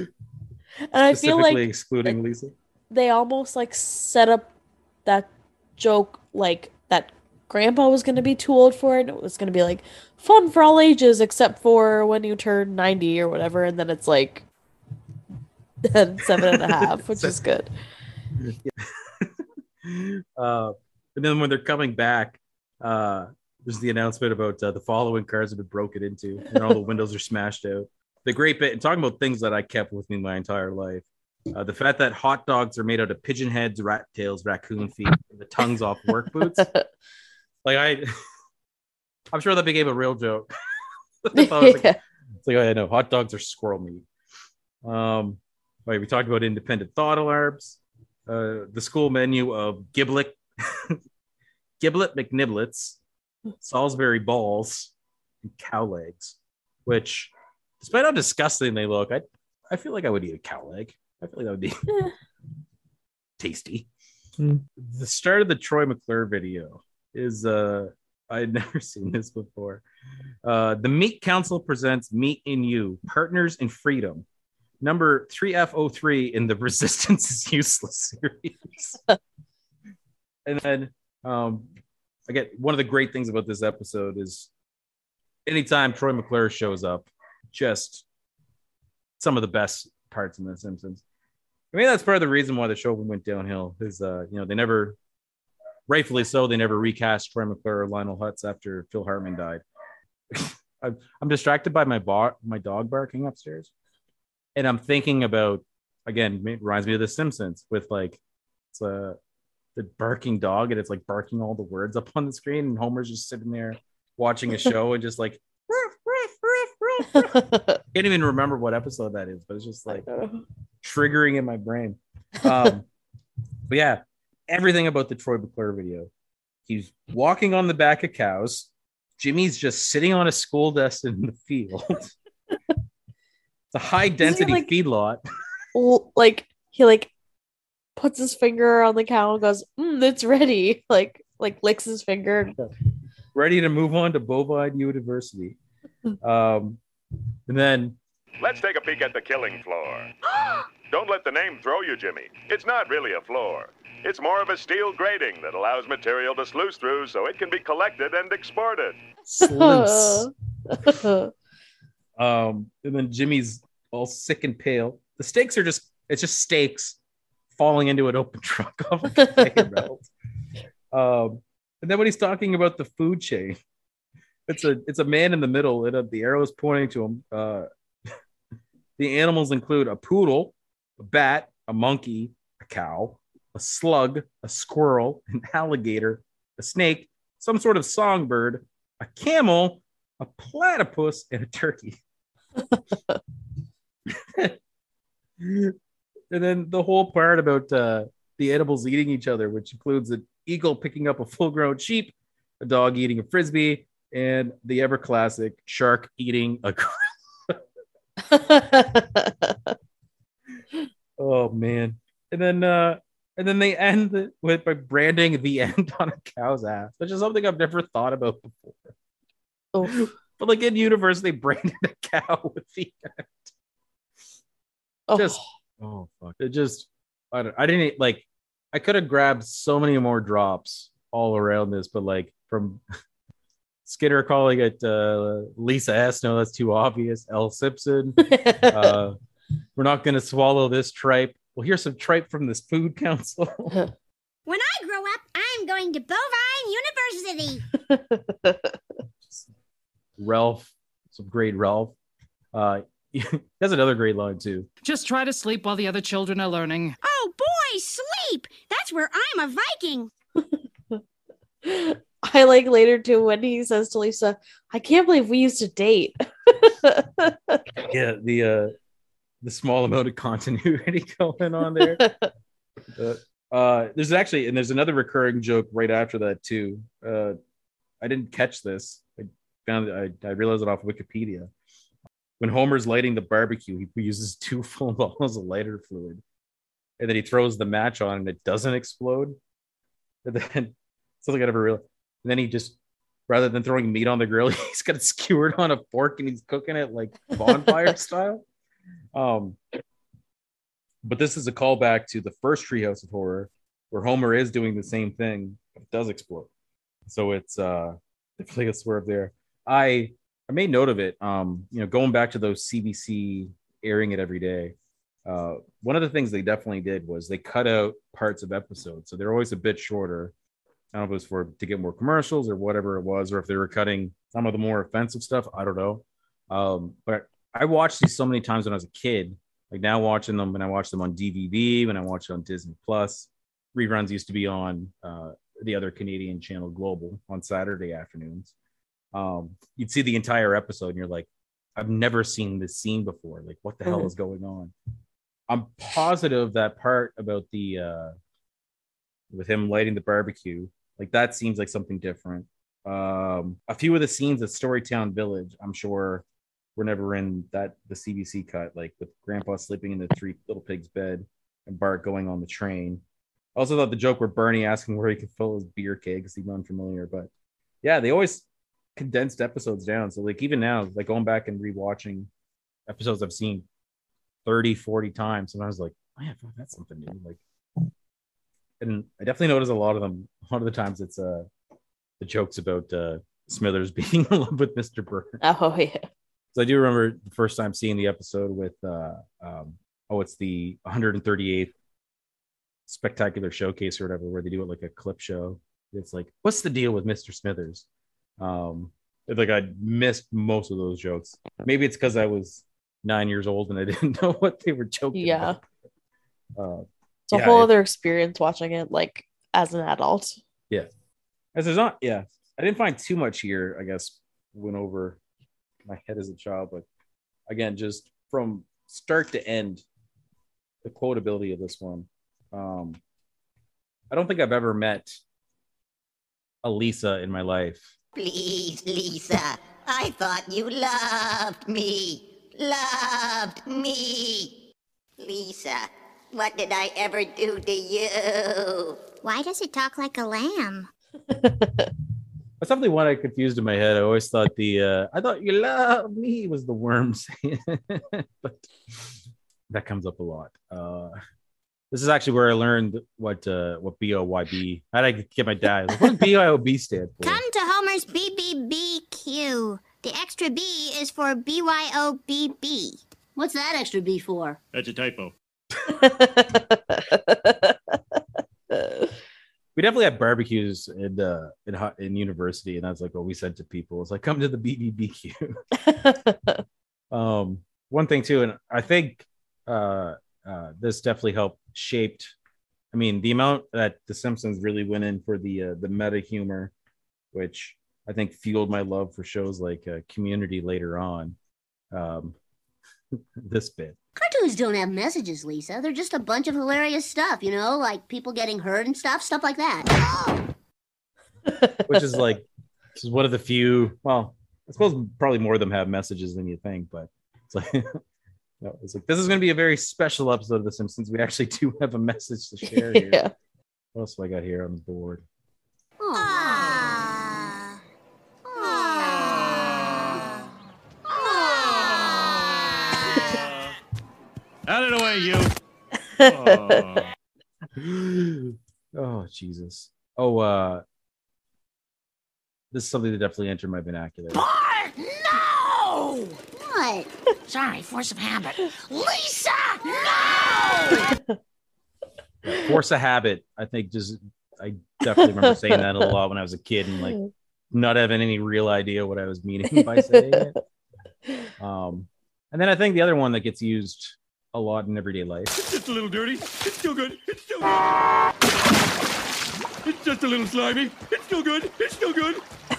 And I feel like excluding Lisa. They almost like set up that joke like that grandpa was going to be too old for it. It was going to be like fun for all ages except for when you turn 90 or whatever, and then it's like 7.5, which is good. And then when they're coming back, there's the announcement about the following cars have been broken into and all the windows are smashed out. The great bit, and talking about things that I kept with me my entire life, the fact that hot dogs are made out of pigeon heads, rat tails, raccoon feet, and the tongues off work boots. I'm sure that became a real joke. It's like, oh yeah, no, hot dogs are squirrel meat. We talked about independent thought alarms, the school menu of Giblet McNiblets, Salisbury balls, and cow legs, which, despite how disgusting they look, I feel like I would eat a cow leg. I feel like that would be tasty. The start of the Troy McClure video is I had never seen this before. The Meat Council presents Meat in You, Partners in Freedom, number 3F03 in the Resistance is Useless series. And then again, one of the great things about this episode is anytime Troy McClure shows up, just some of the best parts in The Simpsons. I mean, that's part of the reason why the show went downhill is, they never, rightfully so, they never recast Troy McClure or Lionel Hutz after Phil Hartman died. I'm distracted by my dog barking upstairs. And I'm thinking about, again, it reminds me of The Simpsons with like, it's the barking dog and it's like barking all the words up on the screen. And Homer's just sitting there watching a show and just like, can't even remember what episode that is, but it's just like triggering in my brain. But yeah, everything about the Troy McClure video. He's walking on the back of cows. Jimmy's just sitting on a school desk in the field. It's a high density feedlot. Like he puts his finger on the cow and goes, it's ready. Like licks his finger. Ready to move on to Bovine University. And then let's take a peek at the killing floor. Don't let the name throw you, Jimmy. It's not really a floor. It's more of a steel grating that allows material to sluice through so it can be collected and exported. Sluice. And then Jimmy's all sick and pale. The stakes are just steaks falling into an open truck off a conveyor belt. And then when he's talking about the food chain, it's a man in the middle, and the arrow is pointing to him. The animals include a poodle, a bat, a monkey, a cow, a slug, a squirrel, an alligator, a snake, some sort of songbird, a camel, a platypus, and a turkey. And then the whole part about the animals eating each other, which includes an eagle picking up a full-grown sheep, a dog eating a frisbee, and the ever classic shark eating a gorilla. Oh man! And then they end by branding the end on a cow's ass, which is something I've never thought about before. Oh. But like in universe, they branded a cow with the end. Oh fuck! It just I didn't like. I could have grabbed so many more drops all around this, but like from Skinner calling it Lisa S. No, that's too obvious. L. Simpson. We're not going to swallow this tripe. Well, here's some tripe from this food council. When I grow up, I'm going to Bovine University. Ralph, some great Ralph. He has another great line too. Just try to sleep while the other children are learning. Oh boy, sleep! That's where I'm a Viking. I like later too when he says to Lisa, I can't believe we used to date. Yeah, the small amount of continuity going on there. There's another recurring joke right after that too. I didn't catch this. I realized it off Wikipedia. When Homer's lighting the barbecue, he uses 2 full bottles of lighter fluid, and then he throws the match on and it doesn't explode. And then something I never realized. And then he just, rather than throwing meat on the grill, he's got it skewered on a fork and he's cooking it like bonfire style. But this is a callback to the first Treehouse of Horror, where Homer is doing the same thing, does explode. So it's definitely a swerve there. I made note of it. Going back to those CBC airing it every day. One of the things they definitely did was they cut out parts of episodes, so they're always a bit shorter. I don't know if it was to get more commercials or whatever it was, or if they were cutting some of the more offensive stuff. I don't know. But I watched these so many times when I was a kid. Like now watching them when I watched them on DVD, when I watched it on Disney Plus. Reruns used to be on the other Canadian channel, Global, on Saturday afternoons. You'd see the entire episode and you're like, I've never seen this scene before. Like, what the hell is going on? I'm positive that part about the with him lighting the barbecue, like that seems like something different. A few of the scenes at Storytown Village, I'm sure were never in the CBC cut, like with Grandpa sleeping in the Three Little Pigs bed and Bart going on the train. I also thought the joke where Bernie asking where he could fill his beer keg because he's unfamiliar, but yeah, they always condensed episodes down. So like even now, like going back and rewatching episodes I've seen 30, 40 times, and I was like, oh, yeah, that's something new. Like, and I definitely notice a lot of them. A lot of the times it's the jokes about Smithers being in love with Mr. Burns. Oh yeah. So I do remember the first time seeing the episode with it's the 138th spectacular showcase or whatever, where they do it like a clip show. It's like, what's the deal with Mr. Smithers? Like I missed most of those jokes. Maybe it's because I was 9 years old and I didn't know what they were joking about. It's a whole other experience watching it like as an adult. Yeah. As there's not, yeah. I didn't find too much here, I guess, went over my head as a child, but again, just from start to end, the quotability of this one. I don't think I've ever met a Lisa in my life. Please, Lisa, I thought you loved me. Loved me. Lisa, what did I ever do to you? Why does it talk like a lamb? That's something one I confused in my head. I always thought I thought you loved me was the worm saying but that comes up a lot. This is actually where I learned what BYOB. How did I get my dad? Like, what does BYOB stand for? Come to Homer's BBBQ. The extra B is for BYOBB. What's that extra B for? That's a typo. We definitely had barbecues in university, and that's like what we said to people. It's like, come to the BBBQ. One thing too, and I think this definitely helped shaped. I mean, the amount that The Simpsons really went in for the meta humor, which I think fueled my love for shows like Community later on. This bit. Cartoons don't have messages, Lisa. They're just a bunch of hilarious stuff, like people getting hurt and stuff like that. Which is like, this is one of the few, well, I suppose probably more of them have messages than you think, but it's like, no, it's like, this is going to be a very special episode of The Simpsons. We actually do have a message to share here. Yeah. What else have I got here on the board? Out of the way, you. Oh, Jesus. Oh, this is something that definitely entered my vernacular. Bart, no! What? Sorry, force of habit. Lisa, no! Force a habit. I think I definitely remember saying that a lot when I was a kid and like not having any real idea what I was meaning by saying it. And then I think the other one that gets used a lot in everyday life. It's just a little dirty. It's still good. It's still good. It's just a little slimy. It's still good. It's still good.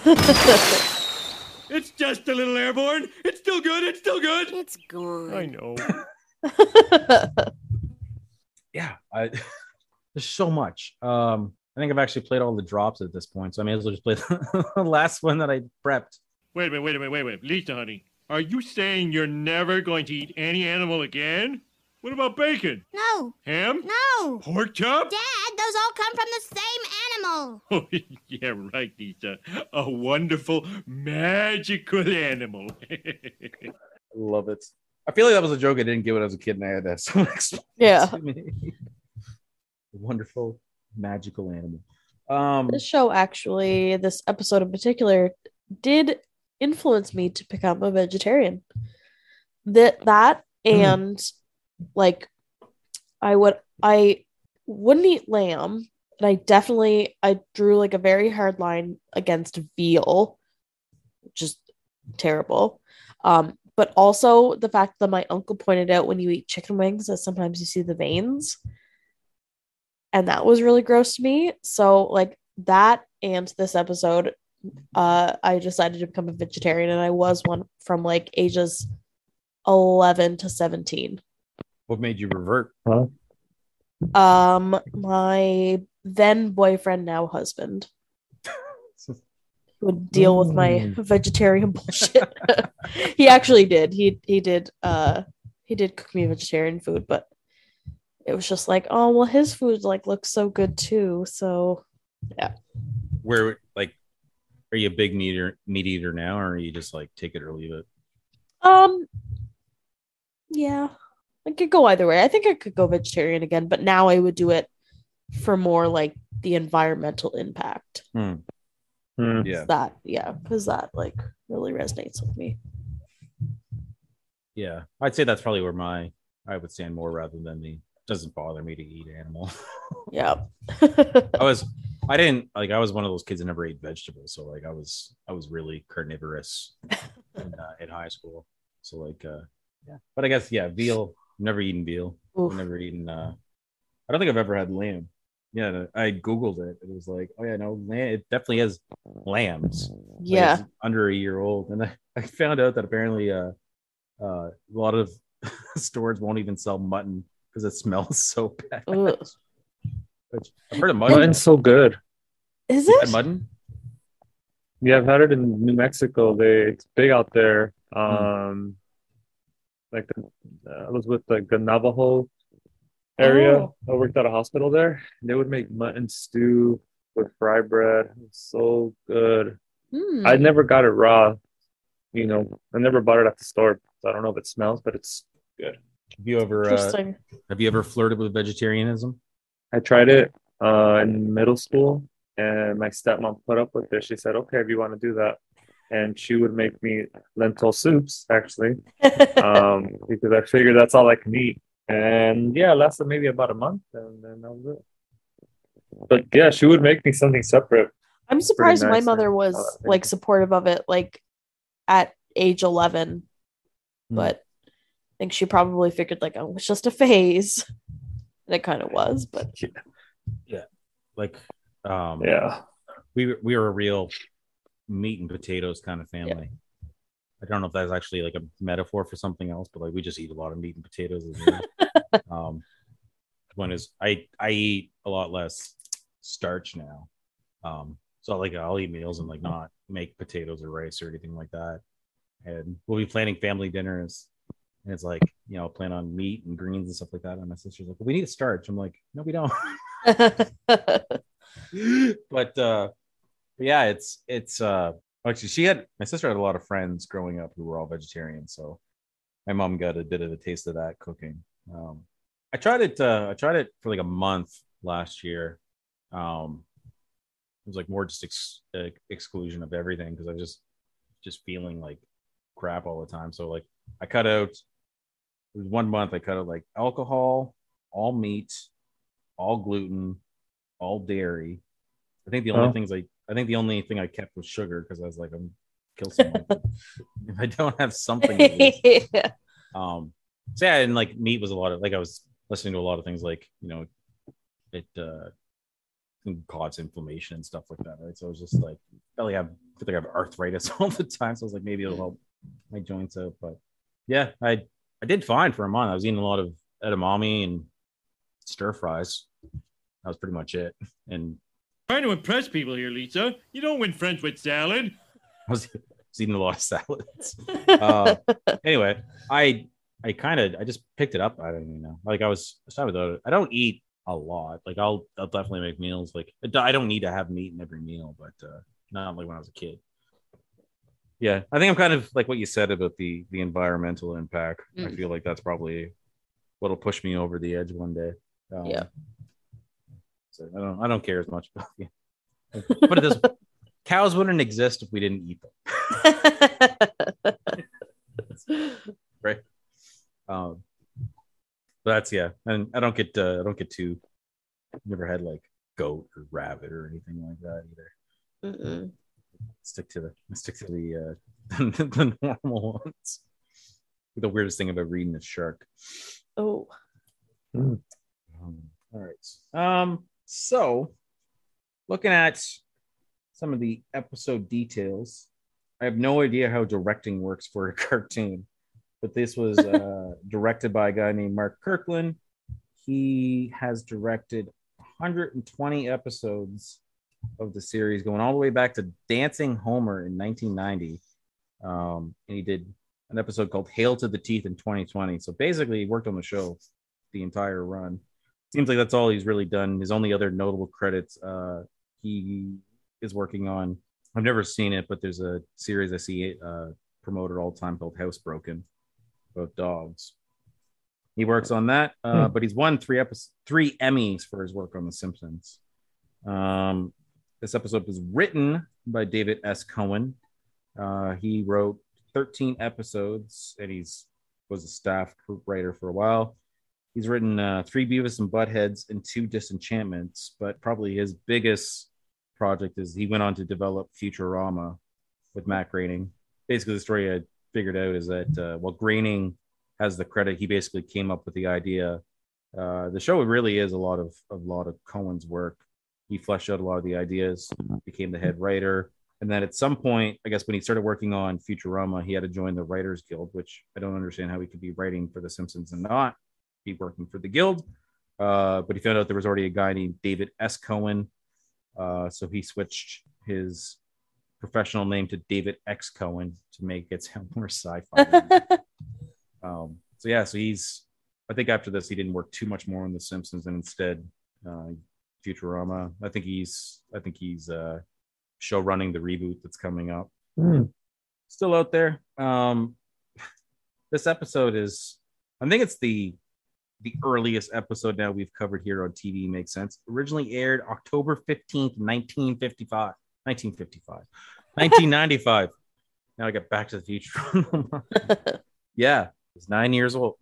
It's just a little airborne. It's still good. It's still good. It's gone. I know. Yeah, there's so much. I think I've actually played all the drops at this point, so I may as well just play the last one that I prepped. Wait a minute. Lisa, honey, are you saying you're never going to eat any animal again? What about bacon? No. Ham? No. Pork chop? Dad, those all come from the same animal. Oh, yeah, right, Lisa. A wonderful, magical animal. I love it. I feel like that was a joke I didn't get when I was a kid, and I had to have someone explain Yeah. it to me. A wonderful, magical animal. This show actually, this episode in particular, did influence me to become a vegetarian. That and like I wouldn't eat lamb, and I drew like a very hard line against veal, which is terrible. But also the fact that my uncle pointed out when you eat chicken wings that sometimes you see the veins. And that was really gross to me. So like that and this episode, I decided to become a vegetarian, and I was one from like ages 11 to 17. What made you revert? Huh? My then boyfriend, now husband, would deal with my vegetarian bullshit. He actually did. He did cook me vegetarian food, but it was just like, oh well, his food like looks so good too. So yeah. Where like, are you a big meat eater now, or are you just like take it or leave it? Yeah, I could go either way. I think I could go vegetarian again, but now I would do it for more like the environmental impact. Yeah, because that like really resonates with me. Yeah, I'd say that's probably where I would stand more, rather than doesn't bother me to eat animal. Yeah. I was one of those kids that never ate vegetables, so like I was really carnivorous in high school. So like yeah, but I guess veal. Never eaten veal. Never eaten. I don't think I've ever had lamb. Yeah, I googled it. It was like, oh yeah, no, lamb. It definitely has lambs. Yeah, it's under a year old, and I found out that apparently a lot of stores won't even sell mutton because it smells so bad. Which I've heard of mutton. Mutton's so good. Is You it had mutton? Yeah, I've had it in New Mexico. It's big out there. Like I was with like the Navajo area. Oh. I worked at a hospital there. They would make mutton stew with fry bread. It was so good. I never got it raw. You know, I never bought it at the store. So I don't know if it smells, but it's good. Have you ever flirted with vegetarianism? I tried it in middle school, and my stepmom put up with it. She said, "Okay, if you want to do that." And she would make me lentil soups, actually, because I figured that's all I can eat. And yeah, it lasted maybe about a month, and then that was it. But yeah, she would make me something separate. I'm surprised my mother was like supportive of it, like at age 11. But I think she probably figured like, oh, it's just a phase. And it kind of was, but yeah, like we were a real meat and potatoes kind of family. I don't know if that's actually like a metaphor for something else, but like we just eat a lot of meat and potatoes as well. One is I eat a lot less starch now, so like I'll eat meals and like not make potatoes or rice or anything like that. And we'll be planning family dinners, and it's like, you know, plan on meat and greens and stuff like that. And my sister's like, well, we need a starch. I'm like, no, we don't. But yeah, it's actually my sister had a lot of friends growing up who were all vegetarian, so my mom got a bit of a taste of that cooking. I tried it for like a month last year. It was like more just exclusion of everything, because I was just feeling like crap all the time. So like I cut out, it was 1 month I cut out like alcohol, all meat, all gluten, all dairy. I think the only thing I kept was sugar, because I was like, I'm kill someone if I don't have something. Yeah. So yeah, and like meat was a lot of, like I was listening to a lot of things like, you know, it can cause inflammation and stuff like that, right? So I was just like, I feel like I have arthritis all the time, so I was like, maybe it'll help my joints out. But yeah, I did fine for a month. I was eating a lot of edamame and stir fries. That was pretty much it. And trying to impress people here, Lisa. You don't win friends with salad. I was eating a lot of salads. Anyway, I just picked it up. I don't even know. Like I was talking about it. I don't eat a lot. Like I'll definitely make meals. Like I don't need to have meat in every meal, but not like when I was a kid. Yeah, I think I'm kind of like what you said about the environmental impact. I feel like that's probably what'll push me over the edge one day. Yeah. So I don't care as much about Put it this way, cows wouldn't exist if we didn't eat them. Right. But that's and I don't get too. Never had like goat or rabbit or anything like that either. Mm-mm. Stick to the the normal ones. The weirdest thing about reading is shark. Oh. All right. So looking at some of the episode details, I have no idea how directing works for a cartoon, but this was directed by a guy named Mark Kirkland. He has directed 120 episodes of the series, going all the way back to Dancing Homer in 1990. And he did an episode called Hail to the Teeth in 2020. So basically, he worked on the show the entire run. Seems like that's all he's really done. His only other notable credits he is working on. I've never seen it, but there's a series I see promoted all the time called Housebroken about dogs. He works on that, but he's won 3 Emmys for his work on The Simpsons. This episode was written by David S. Cohen. He wrote 13 episodes, and was a staff writer for a while. He's written 3 Beavis and Buttheads and 2 Disenchantments, but probably his biggest project is he went on to develop Futurama with Matt Groening. Basically, the story I figured out is that while Groening has the credit, he basically came up with the idea. The show really is a lot of Cohen's work. He fleshed out a lot of the ideas, became the head writer, and then at some point, I guess when he started working on Futurama, he had to join the Writers Guild, which I don't understand how he could be writing for The Simpsons and not be working for the Guild. But he found out there was already a guy named David S. Cohen, so he switched his professional name to David X. Cohen to make it sound more sci-fi. So he's. I think after this, he didn't work too much more on The Simpsons, and instead, Futurama. I think he's show running the reboot that's coming up. Still out there. This episode is, I think it's the earliest episode now we've covered here on TV. Makes sense. Originally aired October 15th, 1995. Now I get Back to the Future. Yeah, it's 9 years old.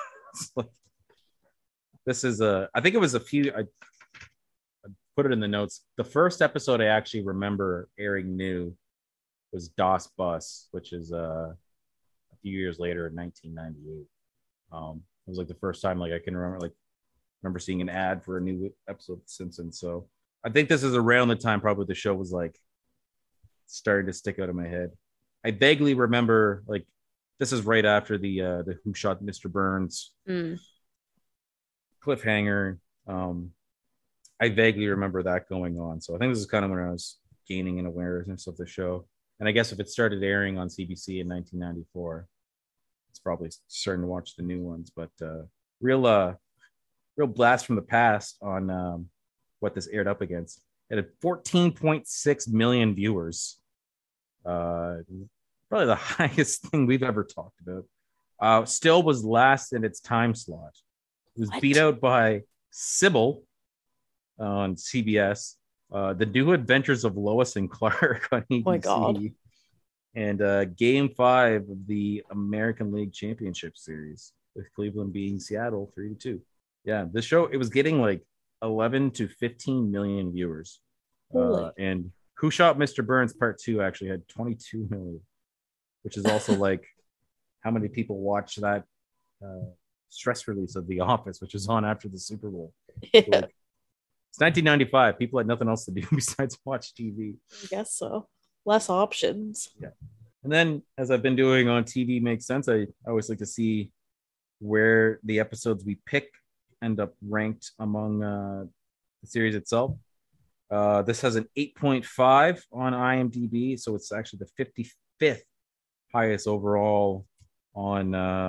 This is I think it was a few. I put it in the notes. The first episode I actually remember airing new was DOS Bus, which is a few years later in 1998. It was like the first time I can remember seeing an ad for a new episode of The Simpsons. So I think this is around the time probably the show was starting to stick out of my head. I vaguely remember this is right after the Who Shot Mr. Burns cliffhanger. I vaguely remember that going on. So I think this is kind of when I was gaining an awareness of the show. And I guess if it started airing on CBC in 1994, it's probably starting to watch the new ones. But real blast from the past on what this aired up against. It had 14.6 million viewers. Probably the highest thing we've ever talked about. Still was last in its time slot. It was beat out by Sybil on CBS, The New Adventures of Lois and Clark on ABC, my God. And Game 5 of the American League Championship Series, with Cleveland beating Seattle 3-2. Yeah, this show, it was getting 11 to 15 million viewers. And Who Shot Mr. Burns Part 2 actually had 22 million, which is also how many people watch that stress release of The Office, which is on after the Super Bowl. Yeah. It's 1995. People had nothing else to do besides watch TV. I guess so. Less options. Yeah. And then, as I've been doing on TV Makes Sense, I always like to see where the episodes we pick end up ranked among the series itself. This has an 8.5 on IMDb, so it's actually the 55th highest overall on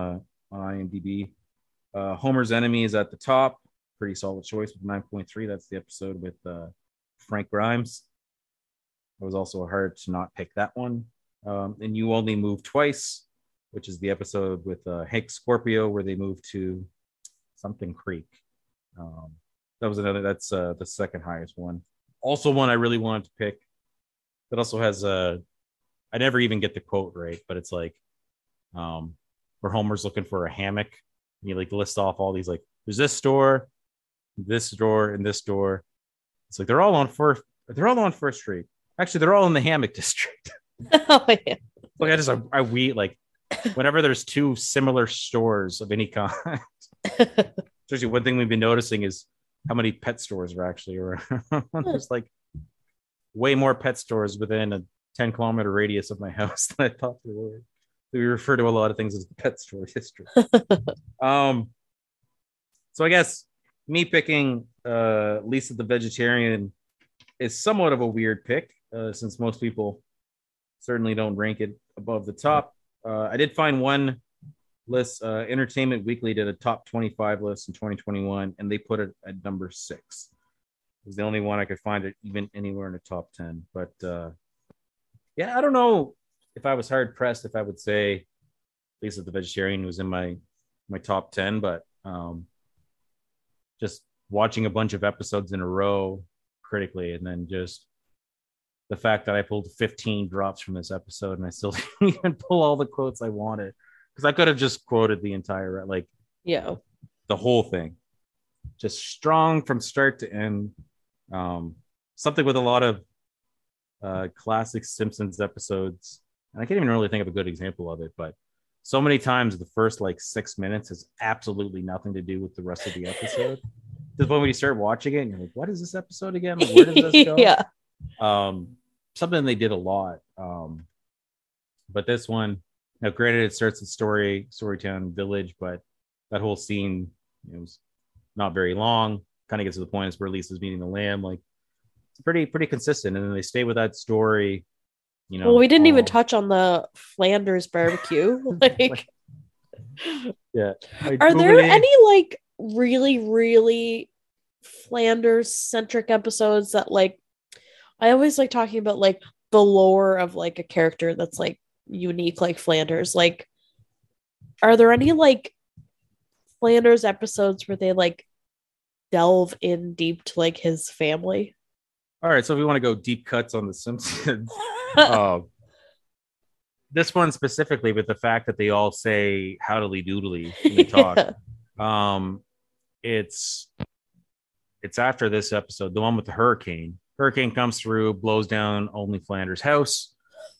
IMDb. Homer's Enemy is at the top. Pretty solid choice with 9.3. That's the episode with Frank Grimes. It was also hard to not pick that one. And You Only Move Twice, which is the episode with Hank Scorpio, where they moved to something Creek. That's the second highest one. Also, one I really wanted to pick that also has I never even get the quote right, but it's like where Homer's looking for a hammock. And you like list off all these, like, there's this store, and this store. It's like they're all on First Street. Actually, they're all in the hammock district. Oh, yeah. Like we like whenever there's two similar stores of any kind. Especially one thing we've been noticing is how many pet stores are actually around. There's like way more pet stores within a 10-kilometer radius of my house than I thought there were. We refer to a lot of things as the pet store district. So I guess me picking Lisa the Vegetarian is somewhat of a weird pick, since most people certainly don't rank it above the top. I did find one list. Entertainment Weekly did a top 25 list in 2021, and they put it at number 6. It was the only one I could find it even anywhere in the top 10. But yeah, I don't know if I was hard pressed if I would say Lisa the Vegetarian was in my top 10, but just watching a bunch of episodes in a row critically, and then just the fact that I pulled 15 drops from this episode and I still didn't even pull all the quotes I wanted, because I could have just quoted the entire, like, yeah, the whole thing, just strong from start to end. Something with a lot of classic Simpsons episodes, and I can't even really think of a good example of it, but so many times the first like 6 minutes has absolutely nothing to do with the rest of the episode. To the point when you start watching it and you're like, what is this episode again? Like, where does this go? Yeah. Something they did a lot. But this one, now granted, it starts at Storytown Village, but that whole scene, it was not very long. Kind of gets to the point where Lisa's meeting the lamb. Like, it's pretty consistent, and then they stay with that story. You know, well, we didn't even touch on the Flanders barbecue. Like, yeah. Are there any like really, really Flanders centric episodes that, like, I always like talking about like the lore of like a character that's like unique, like Flanders. Like, are there any like Flanders episodes where they like delve in deep to like his family? All right, so if we want to go deep cuts on The Simpsons, this one specifically, with the fact that they all say howdly doodly when they talk. It's after this episode, the one with the hurricane. Hurricane comes through, blows down only Flanders' house.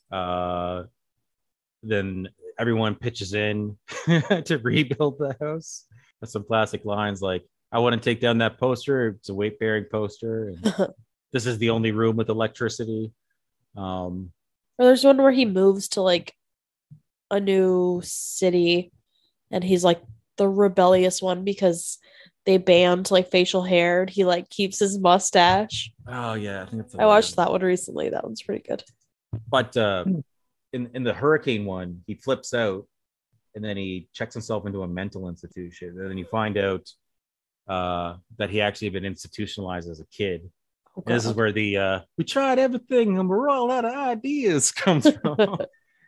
Then everyone pitches in to rebuild the house. That's some classic lines like, I wouldn't take down that poster. It's a weight-bearing poster. And this is the only room with electricity. Or there's one where he moves to like a new city and he's like the rebellious one because they banned like facial hair and he like keeps his mustache. Oh yeah, I watched that one recently. That one's pretty good. But in the hurricane one, he flips out and then he checks himself into a mental institution, and then you find out that he actually had been institutionalized as a kid. Oh, and this is where the we tried everything and we're all out of ideas comes from.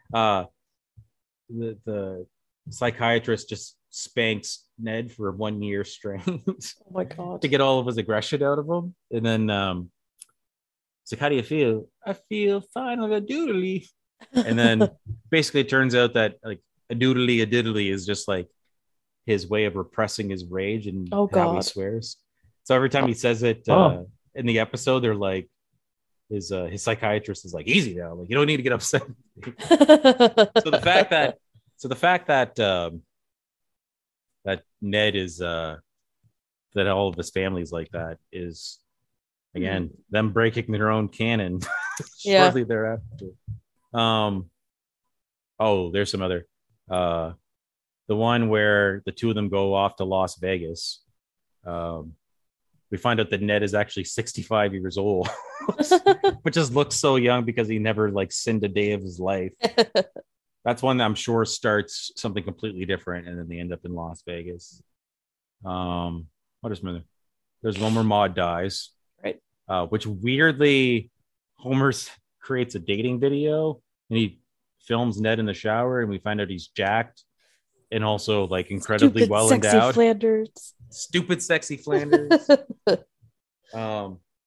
The psychiatrist just spanks Ned for 1 year straight. Oh my god! To get all of his aggression out of him, and then it's like, how do you feel? I feel fine like a doodly. And then basically it turns out that like a diddly is just like his way of repressing his rage and how he swears. So every time he says it in the episode, they're like, his psychiatrist is like, easy now, like you don't need to get upset. So the fact that that Ned is that all of his family's like that is, again, them breaking their own canon shortly thereafter. There's some other the one where the two of them go off to Las Vegas. We find out that Ned is actually 65 years old, which just looks so young because he never like sinned a day of his life. That's one that I'm sure starts something completely different, and then they end up in Las Vegas. What is there? There's one where Maude dies, right? Which weirdly, Homer creates a dating video, and he films Ned in the shower, and we find out he's jacked and also like incredibly well endowed. Flanders. Stupid, sexy Flanders.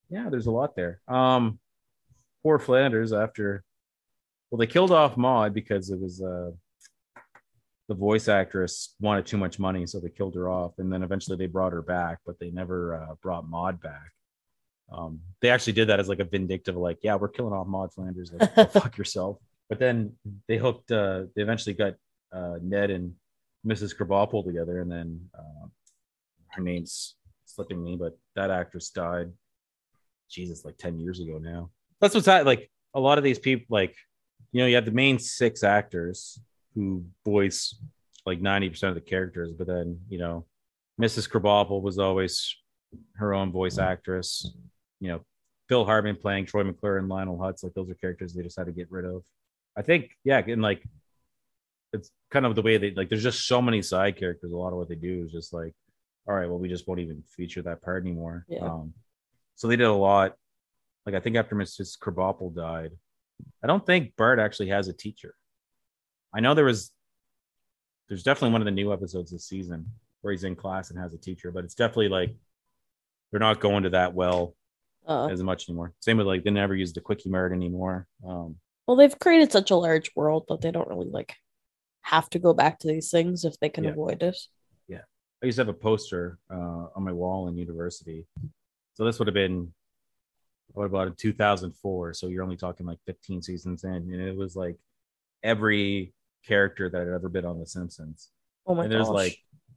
yeah, there's a lot there. Poor Flanders after, well, they killed off Maud because it was the voice actress wanted too much money, so they killed her off, and then eventually they brought her back, but they never brought Maud back. They actually did that as like a vindictive, like, yeah, we're killing off Maud Flanders, like, go fuck yourself. But then they eventually got Ned and Mrs. Krabappel together, and then her name's slipping me, but that actress died. Jesus, like 10 years ago now. That's what's that, like a lot of these people, like, you know, you have the main 6 actors who voice like 90% of the characters, but then, you know, Mrs. Krabappel was always her own voice actress. You know, Phil Hartman playing Troy McClure and Lionel Hutz, like those are characters they just had to get rid of. I think, yeah, and like it's kind of the way they, like, there's just so many side characters. A lot of what they do is just like, all right, well, we just won't even feature that part anymore. Yeah. So they did a lot. Like, I think after Mrs. Krabappel died, I don't think Bart actually has a teacher. I know there's definitely one of the new episodes this season where he's in class and has a teacher, but it's definitely like they're not going to that well as much anymore. Same with like they never use the Quickie Mart anymore. Well, they've created such a large world that they don't really like have to go back to these things if they can avoid it. Yeah, I used to have a poster on my wall in university. So this would have been what about in 2004? So you're only talking like 15 seasons in, and it was like every character that had ever been on The Simpsons. Oh my and there's like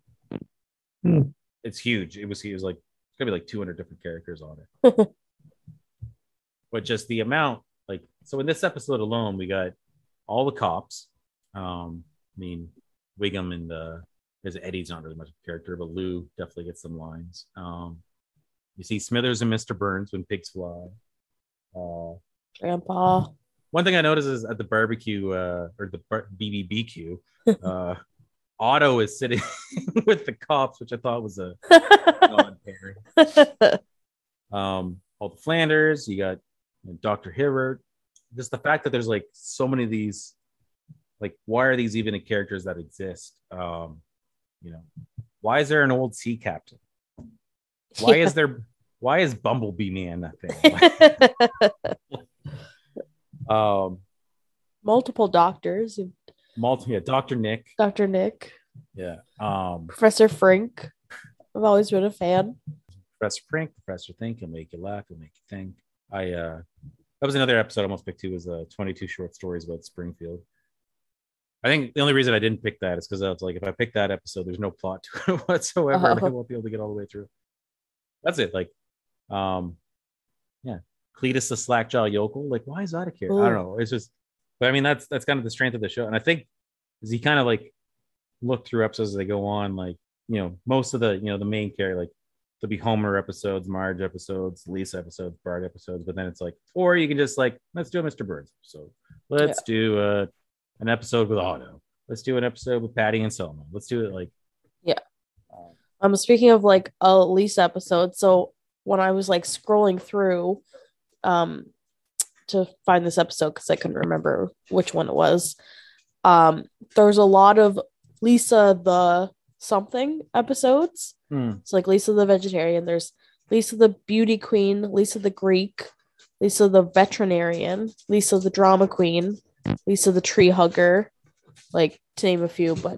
it's huge. It was like it's gonna be like 200 different characters on it. But just the amount, like, so in this episode alone, we got all the cops. I mean, Wiggum and there's Eddie's not really much of a character, but Lou definitely gets some lines. You see Smithers and Mr. Burns when pigs fly. Grandpa. One thing I noticed is at the barbecue or the BBBQ, Otto is sitting with the cops, which I thought was a non-pairing. All the Flanders, you got Dr. Hibbert. Just the fact that there's like so many of these, like, why are these even characters that exist? You know, why is there an old sea captain? Why is Bumblebee Man that thing? Multiple doctors. Dr. Nick. Dr. Nick. Yeah. Professor Frink. I've always been a fan. Professor Frink, Professor Think, he'll make you laugh, he'll make you think. That was another episode I almost picked too, was 22 short stories about Springfield. I think the only reason I didn't pick that is because I was like, if I pick that episode, there's no plot to it whatsoever. And I won't be able to get all the way through. That's it. Like, yeah, Cletus the Slackjaw Yokel. Like, why is that a character? I don't know. It's just, but I mean, that's kind of the strength of the show. And I think as he kind of like look through episodes as they go on, like, you know, most of the, you know, the main character, like there'll be Homer episodes, Marge episodes, Lisa episodes, Bart episodes, but then it's like, or you can just like, let's do a Mr. Burns episode. Let's do an episode with Otto. Let's do an episode with Patty and Selma. Let's do it like, yeah. Speaking of like a Lisa episode, so when I was like scrolling through to find this episode because I couldn't remember which one it was, there's a lot of Lisa the something episodes. It's like Lisa the vegetarian, there's Lisa the beauty queen, Lisa the Greek, Lisa the veterinarian, Lisa the drama queen, Lisa the tree hugger, like to name a few. But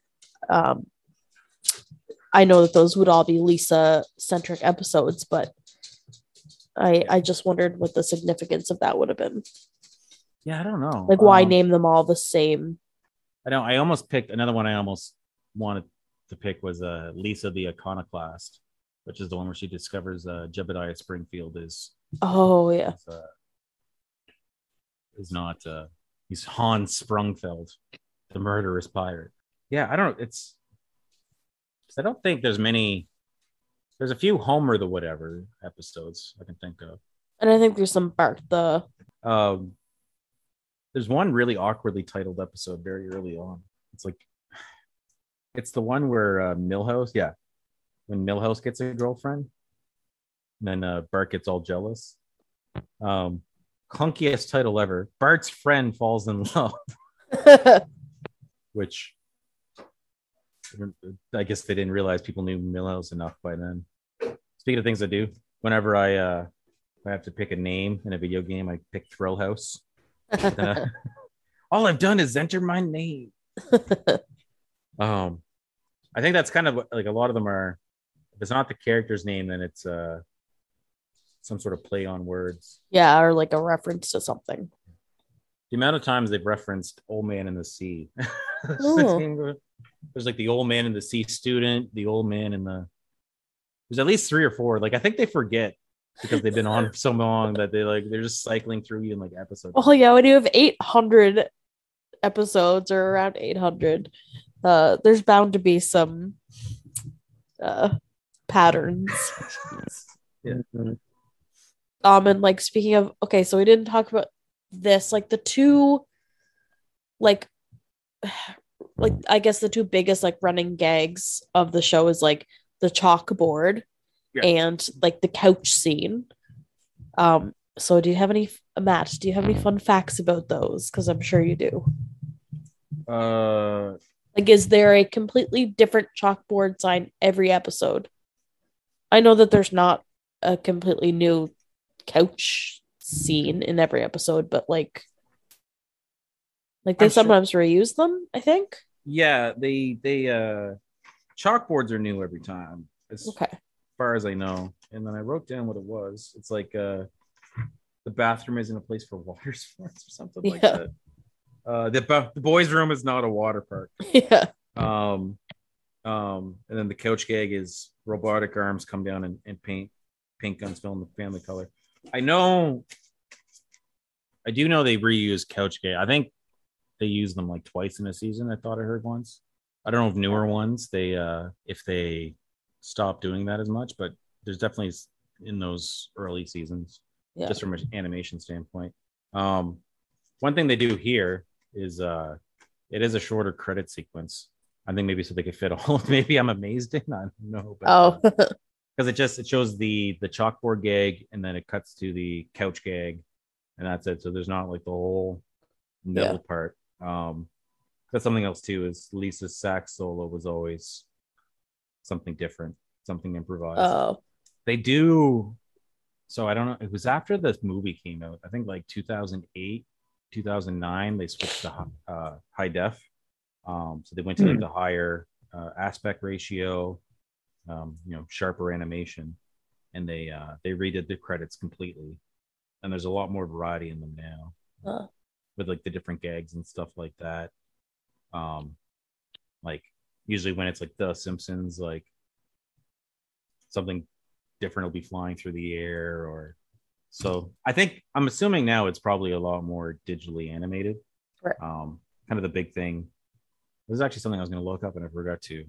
I know that those would all be Lisa centric episodes, but I just wondered what the significance of that would have been. Yeah, I don't know. Like, why name them all the same? I don't. I almost picked another one. I almost wanted to pick was Lisa the Iconoclast, which is the one where she discovers Jebediah Springfield is. Oh yeah. Is not. He's Hans Sprungfeld, the murderous pirate. Yeah, I don't know. I don't think there's many. There's a few Homer the whatever episodes I can think of, and I think there's some Bart the. There's one really awkwardly titled episode very early on. It's the one where Milhouse, when Milhouse gets a girlfriend, and then Bart gets all jealous. Clunkiest title ever. Bart's friend falls in love, which I guess they didn't realize people knew Milhouse enough by then. Speaking of things I do, whenever I I have to pick a name in a video game, I pick Thrill House. All I've done is enter my name. I think that's kind of like a lot of them are. If it's not the character's name, then it's some sort of play on words. Yeah, or like a reference to something. The amount of times they've referenced Old Man in the Sea. Oh. There's like the Old Man in the Sea student, the Old Man in the. There's at least 3 or 4. Like I think they forget because they've been on for so long that they're just cycling through even like episodes. Oh yeah, when you have 800 episodes or around 800, there's bound to be some patterns. Yeah. And like speaking of, okay, so we didn't talk about this, like the two, like I guess the two biggest like running gags of the show is like the chalkboard and like the couch scene. So do you have any, Matt, do you have any fun facts about those? Because I'm sure you do. Like, is there a completely different chalkboard sign every episode? I know that there's not a completely new couch scene in every episode, but like they sometimes reuse them, I think. Yeah, they chalkboards are new every time, as far as I know. And then I wrote down what it was. It's like the bathroom isn't a place for water sports or something like that. The boys' room is not a water park. Yeah. And then the couch gag is robotic arms come down and paint guns film the family color. I do know they reuse couch gag. I think they use them like twice in a season. I thought I heard once. I don't know if newer ones if they stop doing that as much, but there's definitely in those early seasons, just from an animation standpoint. One thing they do here is it is a shorter credit sequence. I think maybe so they could fit all. Maybe I'm amazed in. I don't know. Because it shows the chalkboard gag and then it cuts to the couch gag, and that's it. So there's not like the whole middle part. That's something else too. Is Lisa's sax solo was always something different, something improvised. Oh, they do. So I don't know. It was after this movie came out. I think like 2008, 2009. They switched to high def. So they went to like the higher aspect ratio, sharper animation, and they redid the credits completely. And there's a lot more variety in them now, with like the different gags and stuff like that. Like usually when it's like The Simpsons, like something different will be flying through the air, or so. I'm assuming now it's probably a lot more digitally animated. Right. Kind of the big thing. This is actually something I was going to look up and I forgot to.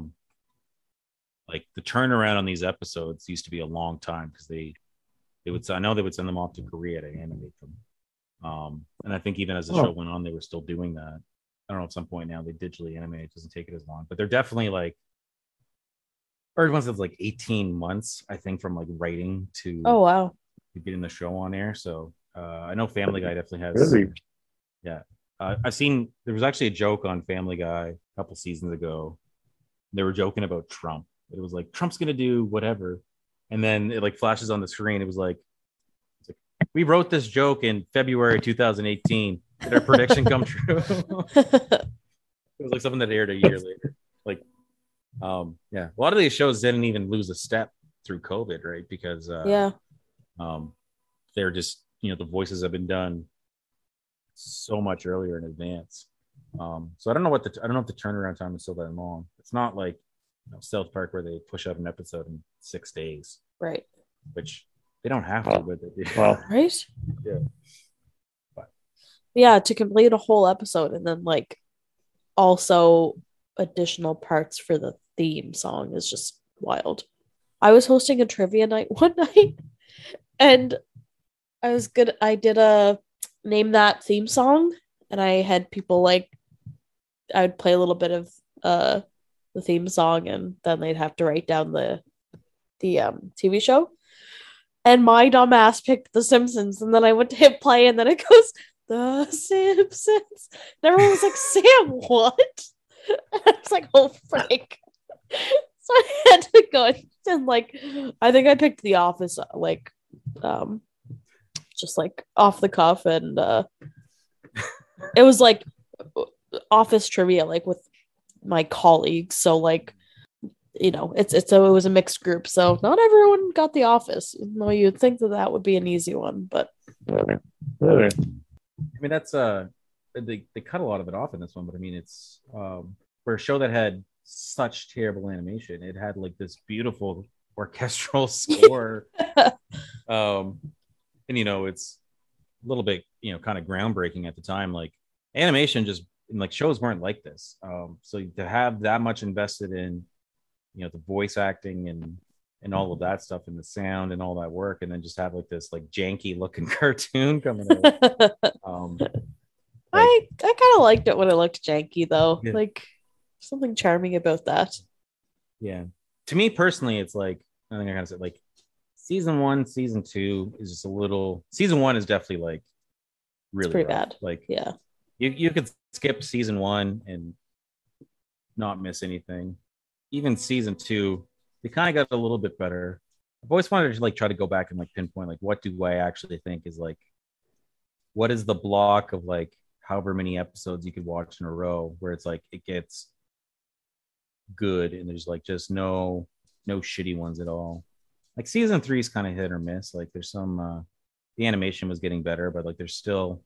Like the turnaround on these episodes used to be a long time because they would send them off to Korea to animate them. And I think even as the show went on, they were still doing that. I don't know, at some point now they digitally animate. It doesn't take it as long, but they're definitely like, everyone's like 18 months, I think, from like writing to getting the show on air. So I know Family Guy definitely has. Really? Yeah. I've seen, there was actually a joke on Family Guy a couple seasons ago. They were joking about Trump. It was like, Trump's going to do whatever. And then it like flashes on the screen. It was like, we wrote this joke in February 2018. Did our prediction come true? It was like something that aired a year later. Like, a lot of these shows didn't even lose a step through COVID, right? Because they're just, the voices have been done so much earlier in advance. So I don't know if the turnaround time is still that long. It's not like South Park where they push out an episode in 6 days, right? Which they don't have to, but they do. Well, right? Yeah. Yeah, to complete a whole episode and then like also additional parts for the theme song is just wild. I was hosting a trivia night one night and I did a name that theme song, and I had people like, I would play a little bit of the theme song and then they'd have to write down the TV show. And my dumb ass picked The Simpsons, and then I went to hit play and then it goes, The Simpsons. And everyone was like, Sam, what? And I was like, oh frick. So I had to go and like, I think I picked The Office, like just like off the cuff, and it was like office trivia, like with my colleagues. So like, you know, it was a mixed group, so not everyone got The Office, even though you'd think that would be an easy one, but Really? I mean, that's they cut a lot of it off in this one, but I mean, it's for a show that had such terrible animation, it had like this beautiful orchestral score. And you know, it's a little bit, you know, kind of groundbreaking at the time. Like animation just like shows weren't like this. So to have that much invested in, you know, the voice acting and all of that stuff and the sound and all that work, and then just have like this like janky looking cartoon coming out. I kind of liked it when it looked janky though. Yeah. Like something charming about that. Yeah. To me personally, it's like, I think I kind of said, like season 1, season 2 is just a little. Season 1 is definitely like really pretty rough. bad. Like, yeah, you could skip season 1 and not miss anything. Even season 2, they kind of got a little bit better. I've always wanted to like try to go back and like pinpoint like what do I actually think is like, what is the block of like however many episodes you could watch in a row where it's like it gets good and there's like just no shitty ones at all. Like season 3 is kind of hit or miss. Like there's some the animation was getting better, but like there's still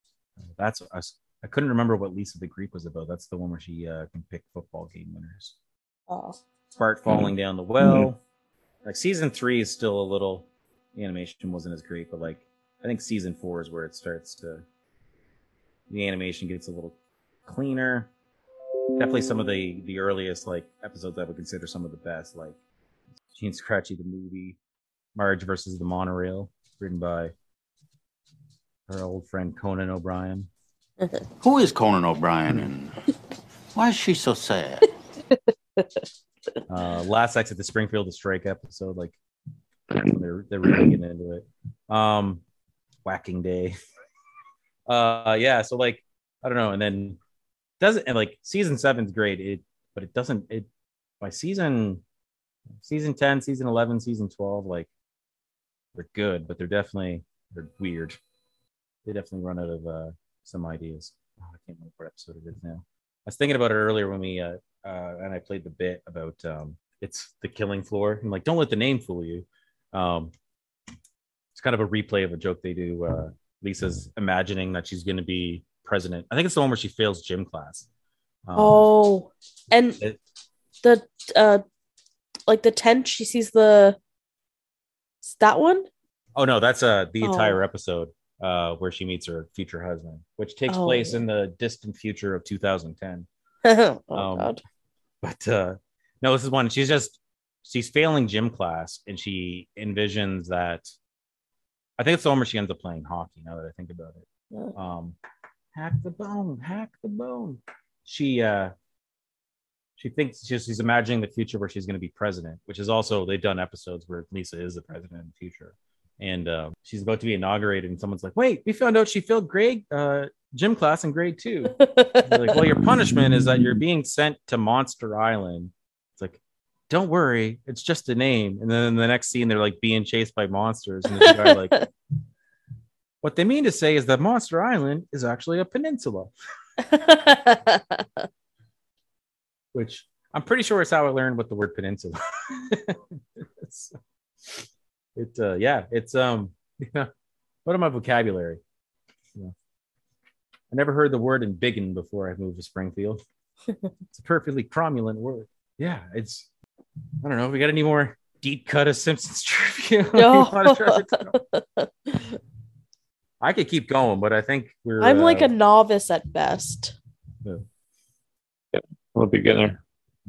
I couldn't remember what Lisa the Greek was about. That's the one where she can pick football game winners. oh, Bart falling down the well. Like season 3 is still a little, the animation wasn't as great, but like I think season 4 is where it starts to, the animation gets a little cleaner. Definitely some of the earliest like episodes I would consider some of the best, like Gene Scratchy the movie, Marge versus the Monorail, written by her old friend Conan O'Brien. Who is Conan O'Brien and why is she so sad? Last Exit to Springfield, the Strike episode, like they're really getting into it. Whacking Day. Yeah, so like I don't know, and then doesn't, and like season 7 is great, but it doesn't, by season 10, season 11, season 12, like they're good, but they're weird. They definitely run out of some ideas. I can't remember what episode it is now. I was thinking about it earlier when we and I played the bit about it's the killing floor. I'm like, don't let the name fool you. It's kind of a replay of a joke they do. Lisa's imagining that she's going to be president. I think it's the one where she fails gym class. And the like the tent, she sees that one. Oh no, that's the entire episode where she meets her future husband, which takes place in the distant future of 2010. God. But no, this is one. She's failing gym class, and she envisions that. I think it's the one where she ends up playing hockey. Now that I think about it, hack the bone. She thinks she's imagining the future where she's going to be president, which is also, they've done episodes where Lisa is the president in the future, and she's about to be inaugurated, and someone's like, "Wait, we found out she failed grade gym class in grade 2." They're like, "Well, your punishment is that you're being sent to Monster Island." It's like, don't worry, it's just a name. And then in the next scene, they're like being chased by monsters, and this guy like, what they mean to say is that Monster Island is actually a peninsula. Which I'm pretty sure is how I learned what the word peninsula. It's what am my vocabulary? Yeah. I never heard the word embiggen before I moved to Springfield. It's a perfectly cromulent word. Yeah, I don't know. We got any more deep cut of Simpsons trivia? I could keep going, but I think I'm like a novice at best. Yeah. I'm a beginner.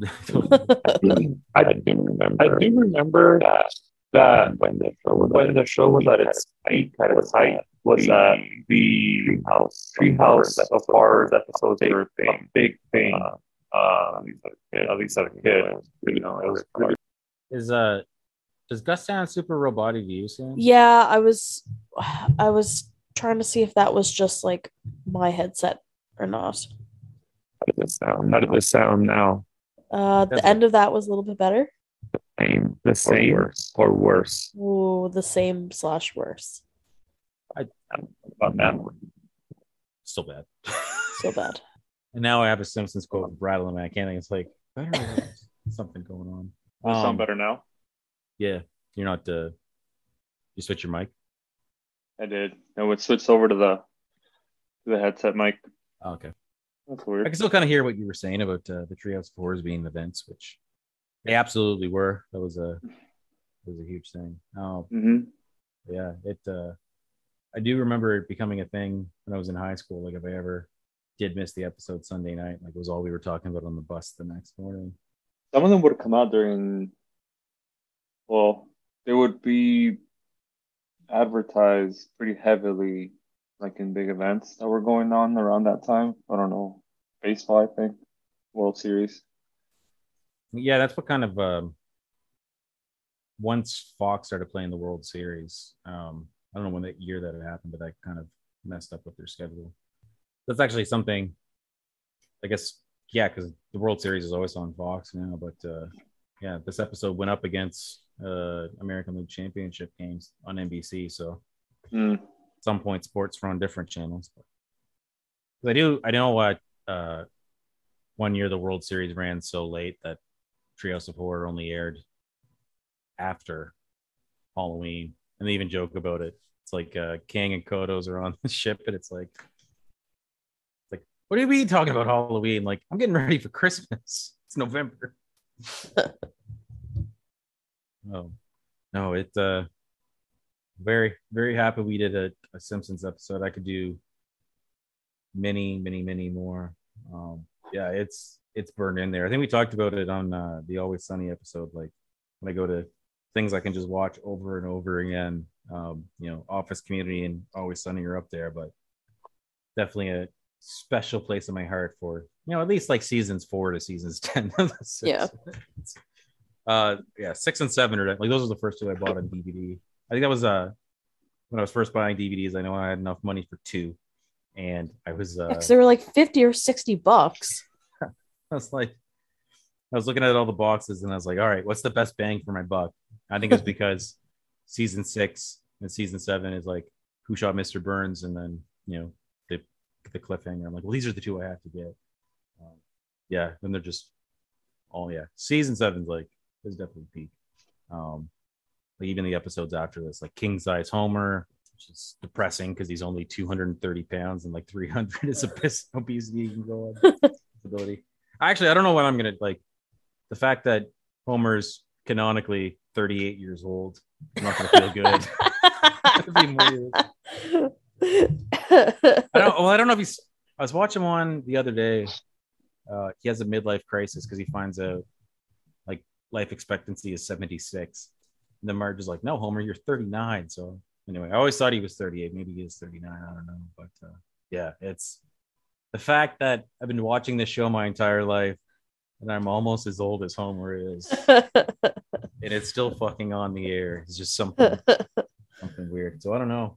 I do remember that when the show was at its height, was that the Treehouse Afar episodes were a big thing. At least as a kid, you know, it was pretty. Does Gus sound super robotic to you, Sam? Yeah, I was trying to see if that was just like my headset or not. How did this sound now? The end of that was a little bit better. The same or worse? Ooh, the same / worse. about that. Still bad. So bad. And now I have a Simpsons quote rattling my cannon. It's like better something going on. Does it sound better now? Yeah, you're not. You switch your mic. I did. No, it switched over to the headset mic. Oh, okay. That's weird. I can still kind of hear what you were saying about the Treehouse of Horrors being events, which they absolutely were. That was a huge thing. Yeah, I do remember it becoming a thing when I was in high school. Like if I ever did miss the episode Sunday night, like it was all we were talking about on the bus the next morning. Some of them would come out during. Well, they would be advertised pretty heavily, like in big events that were going on around that time. I don't know, baseball, I think, World Series. Yeah, that's what kind of once Fox started playing the World Series. I don't know when that year that it happened, but that kind of messed up with their schedule. That's actually something, I guess, yeah, because the World Series is always on Fox now. But yeah, this episode went up against American League Championship games on NBC. So at some point, sports were on different channels. But I know what one year the World Series ran so late that Treehouse of Horror only aired after Halloween, and they even joke about it. It's like Kang and Kodos are on the ship, and it's like, what do you mean talking about Halloween? Like, I'm getting ready for Christmas. It's November. Oh no, it very, very happy we did a Simpsons episode. I could do many more. Yeah, it's burned in there. I think we talked about it on the Always Sunny episode. Like when I go to things I can just watch over and over again, Office, Community, and Always Sunny are up there, but definitely a special place in my heart for at least like seasons 4 to seasons 10. Yeah. 6 and 7 are like those are the first 2 I bought on DVD. I think that was when I was first buying DVDs. I know I had enough money for 2, and I was because they were like $50 or $60. I was looking at all the boxes and I was like, all right, what's the best bang for my buck? I think it's because season 6 and season 7 is like Who Shot Mr. Burns, and then the cliffhanger. I'm like, well, these are the 2 I have to get. Then they're just season 7's like is definitely peak. Like even the episodes after this, like King Size Homer, which is depressing because he's only 230 pounds and like 300 is obesity. You can go on disability. Actually, I don't know what I'm gonna like. The fact that Homer's canonically 38 years old, I'm not gonna feel good. I don't know if he's. I was watching one the other day. He has a midlife crisis because he finds out like life expectancy is 76. And then Marge is like, "No, Homer, you're 39." So anyway, I always thought he was 38. Maybe he is 39. I don't know, but yeah, it's the fact that I've been watching this show my entire life, and I'm almost as old as Homer is, and it's still fucking on the air. It's just something weird. So I don't know.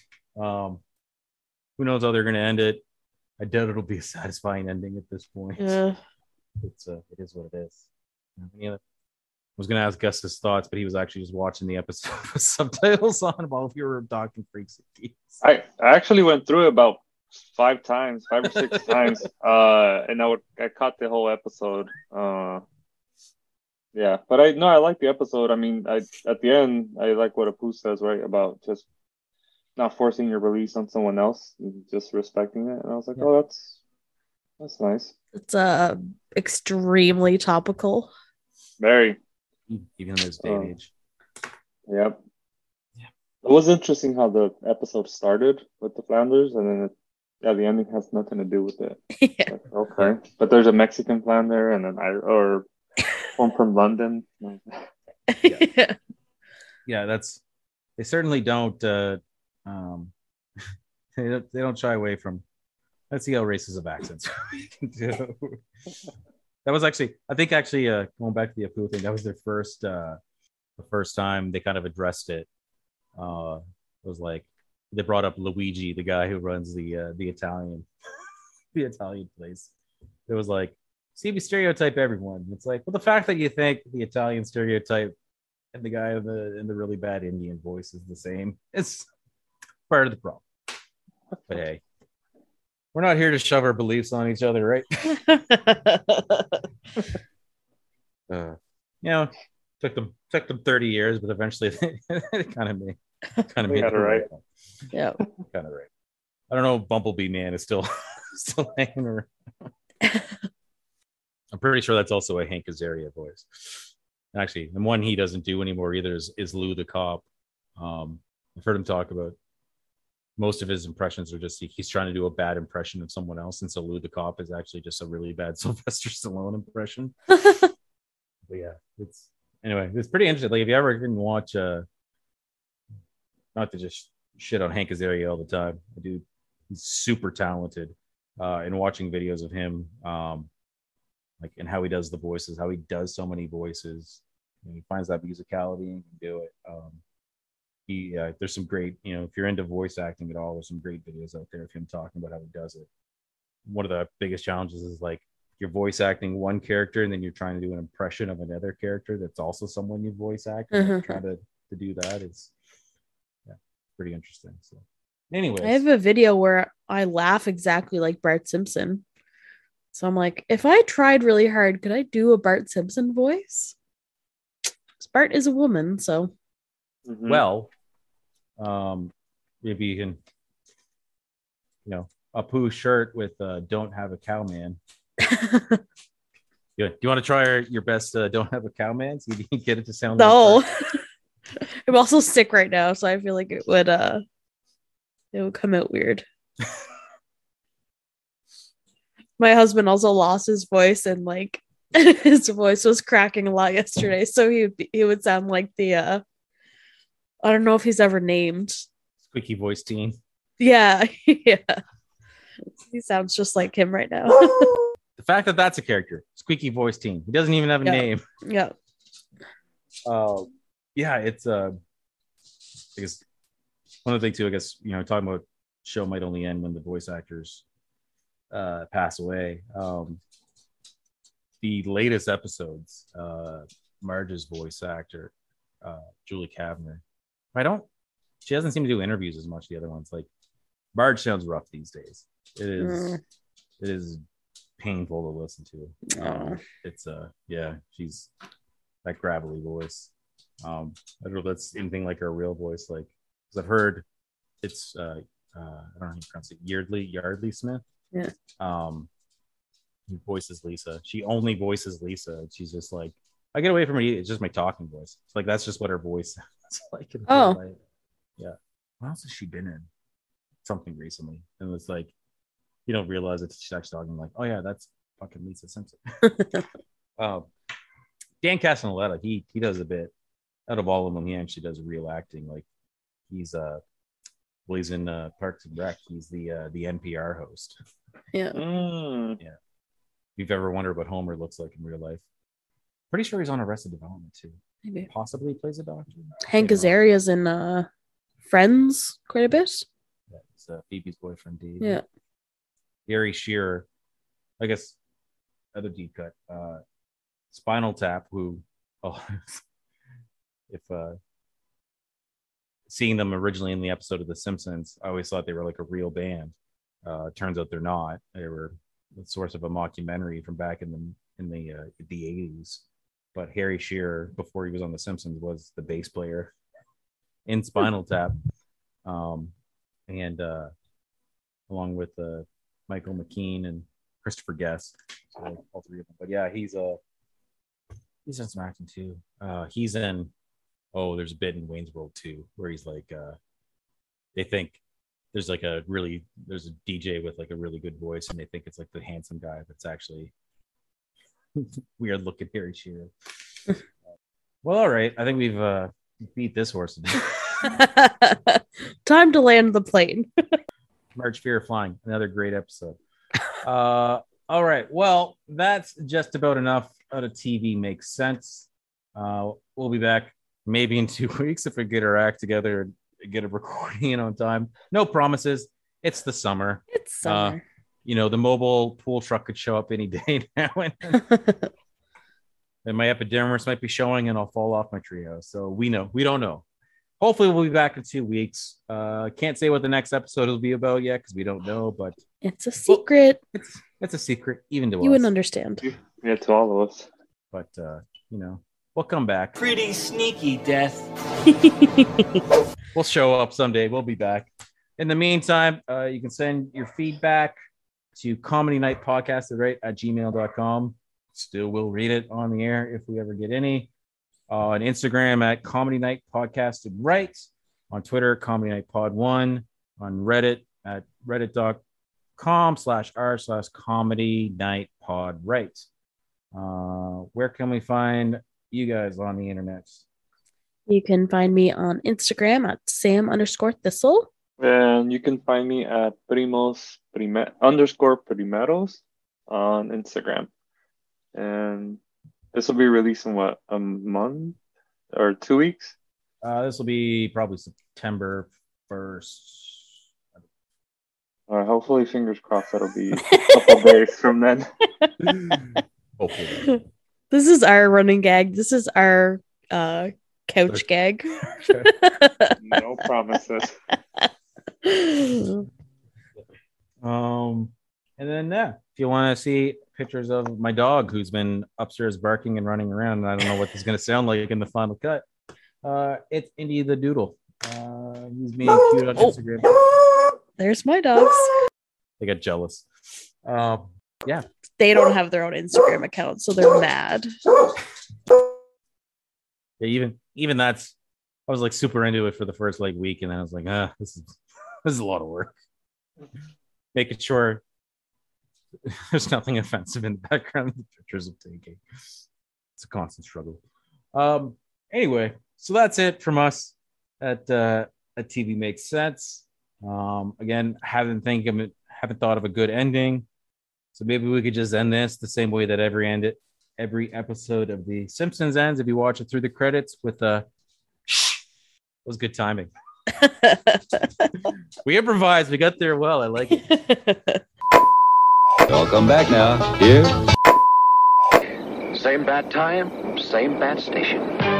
Who knows how they're going to end it? I doubt it'll be a satisfying ending at this point. Yeah. It is what it is. I was going to ask Gus his thoughts, but he was actually just watching the episode with subtitles on while we were talking Freaks and Geeks. I actually went through it about 5 or 6 times, and I caught the whole episode. Yeah, but I like the episode. I mean, at the end, I like what Apu says, right, about just not forcing your release on someone else, just respecting it. And I was like, oh, that's nice. It's extremely topical. Very. Even in this day and age. Yep. Yeah. It was interesting how the episode started with the Flanders, and then the ending has nothing to do with it. Yeah. Like, okay. But there's a Mexican Flander and or one from London. Yeah, they certainly don't they don't shy away from. Let's see how racist of accents we can do. That was actually going back to the Apu thing. That was their the first time they kind of addressed it. It was like they brought up Luigi, the guy who runs the Italian place. It was like, see, we stereotype everyone. It's like, well, the fact that you think the Italian stereotype and the guy in the really bad Indian voice is the same, it's part of the problem. But hey, we're not here to shove our beliefs on each other, right? You know, took them 30 years, but eventually they kind of made it right. Yeah, kind of right. I don't know if Bumblebee Man is still hanging around. I'm pretty sure that's also a Hank Azaria voice. Actually, the one he doesn't do anymore either is Lou the Cop. I've heard him talk about most of his impressions are just he's trying to do a bad impression of someone else, and so Lou the Cop is actually just a really bad Sylvester Stallone impression. But yeah, it's pretty interesting. Like if you ever can watch, not to just shit on Hank Azaria all the time, dude, he's super talented. And watching videos of him, like and how he does the voices, how he does so many voices, and he finds that musicality and can do it. There's some great, if you're into voice acting at all, there's some great videos out there of him talking about how he does it. One of the biggest challenges is like you're voice acting one character and then you're trying to do an impression of another character that's also someone you voice act. And trying to do that is pretty interesting. So anyways, I have a video where I laugh exactly like Bart Simpson. So I'm like, if I tried really hard, could I do a Bart Simpson voice? Because Bart is a woman, so. Well, maybe you can, a Pooh shirt with "Don't Have a Cowman." Do you want to try your best? Don't have a cowman. So you can get it to sound. No, I'm also sick right now, so I feel like it would come out weird. My husband also lost his voice, and like his voice was cracking a lot yesterday, so he would sound like the I don't know if he's ever named Squeaky Voice Teen. Yeah. He sounds just like him right now. The fact that that's a character, Squeaky Voice Teen. He doesn't even have a name. Yeah. It's I guess one of the things too, I guess, talking about show might only end when the voice actors pass away. The latest episodes, Marge's voice actor, Julie Kavner. She doesn't seem to do interviews as much the other ones. Like Marge sounds rough these days. It is painful to listen to. It's she's that gravelly voice. I don't know if that's anything like her real voice, like because I've heard it's I don't know how you pronounce it, Yardley Smith. Yeah. Who voices Lisa. She only voices Lisa. She's just like, I get away from her. It's just my talking voice. It's like that's just what her voice sounds like. Yeah. What else has she been in? Something recently, and it's like you don't realize that she's actually talking like, oh yeah, that's fucking Lisa Simpson. Dan Castellaneta, he does a bit. Out of all of them, he actually does real acting. Like he's in Parks and Rec. He's the NPR host. Yeah. Yeah. If you've ever wondered what Homer looks like in real life, pretty sure he's on Arrested Development too. Maybe. Possibly plays a doctor. Hank Azaria's in Friends quite a bit. Yeah, it's Phoebe's boyfriend, Dave. Yeah. Gary Shearer, I guess, other deep cut. Spinal Tap, who, if seeing them originally in the episode of The Simpsons, I always thought they were like a real band. Turns out they're not. They were the source of a mockumentary from back in the 80s. But Harry Shearer, before he was on The Simpsons, was the bass player in Spinal Tap, and along with Michael McKean and Christopher Guest, so all three of them. But yeah, he's in some acting too. He's in there's a bit in Wayne's World 2 where he's like they think there's a DJ with like a really good voice, and they think it's like the handsome guy, but it's actually weird looking Harry Shearer. Well, all right, I think we've beat this horse. Time to land the plane. Marge Fear of Flying, another great episode. All right, well, that's just about enough out of TV Makes Sense. We'll be back maybe in 2 weeks if we get our act together and get a recording in on time. No promises. It's the summer. It's summer. The mobile pool truck could show up any day now. And my epidermis might be showing, and I'll fall off my treehouse. So we don't know. hopefully we'll be back in 2 weeks. Can't say what the next episode will be about yet because we don't know, but it's a secret. It's a secret, even to us. You wouldn't understand. Yeah, to all of us. But we'll come back. Pretty sneaky, Death. We'll show up someday. We'll be back. In the meantime, you can send your feedback to comedynightpodcast@gmail.com. Still will read it on the air if we ever get any. On Instagram at Comedy Night Podcasted Right. On Twitter, Comedy Night Pod 1. On Reddit at reddit.com/r/Comedy Night Pod Right. Where can we find you guys on the internet? You can find me on Instagram at Sam_Thistle. And you can find me at _primeros on Instagram. And this will be released in what, a month or 2 weeks? This will be probably September 1st. Hopefully, fingers crossed, that'll be a couple days from then. Hopefully. This is our running gag. This is our couch gag. No promises. And then if you want to see pictures of my dog who's been upstairs barking and running around, and I don't know what this is going to sound like in the final cut, it's Indy the Doodle. He's being cute on Instagram. There's my dogs. They get jealous. Yeah, they don't have their own Instagram account, so they're mad. Yeah, even that's. I was like super into it for the first week, and then I was like, this is a lot of work. Making sure there's nothing offensive in the background of the pictures of taking. It's a constant struggle. Anyway, so that's it from us at TV Makes Sense. Again, haven't thought of a good ending, so maybe we could just end this the same way that every episode of The Simpsons ends. If you watch it through the credits with it was good timing. We improvised. We got there well. I like it. Welcome back now, dear. Same bat time, same bat station.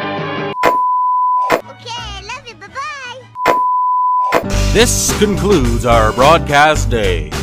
Okay, love you. Bye-bye. This concludes our broadcast day.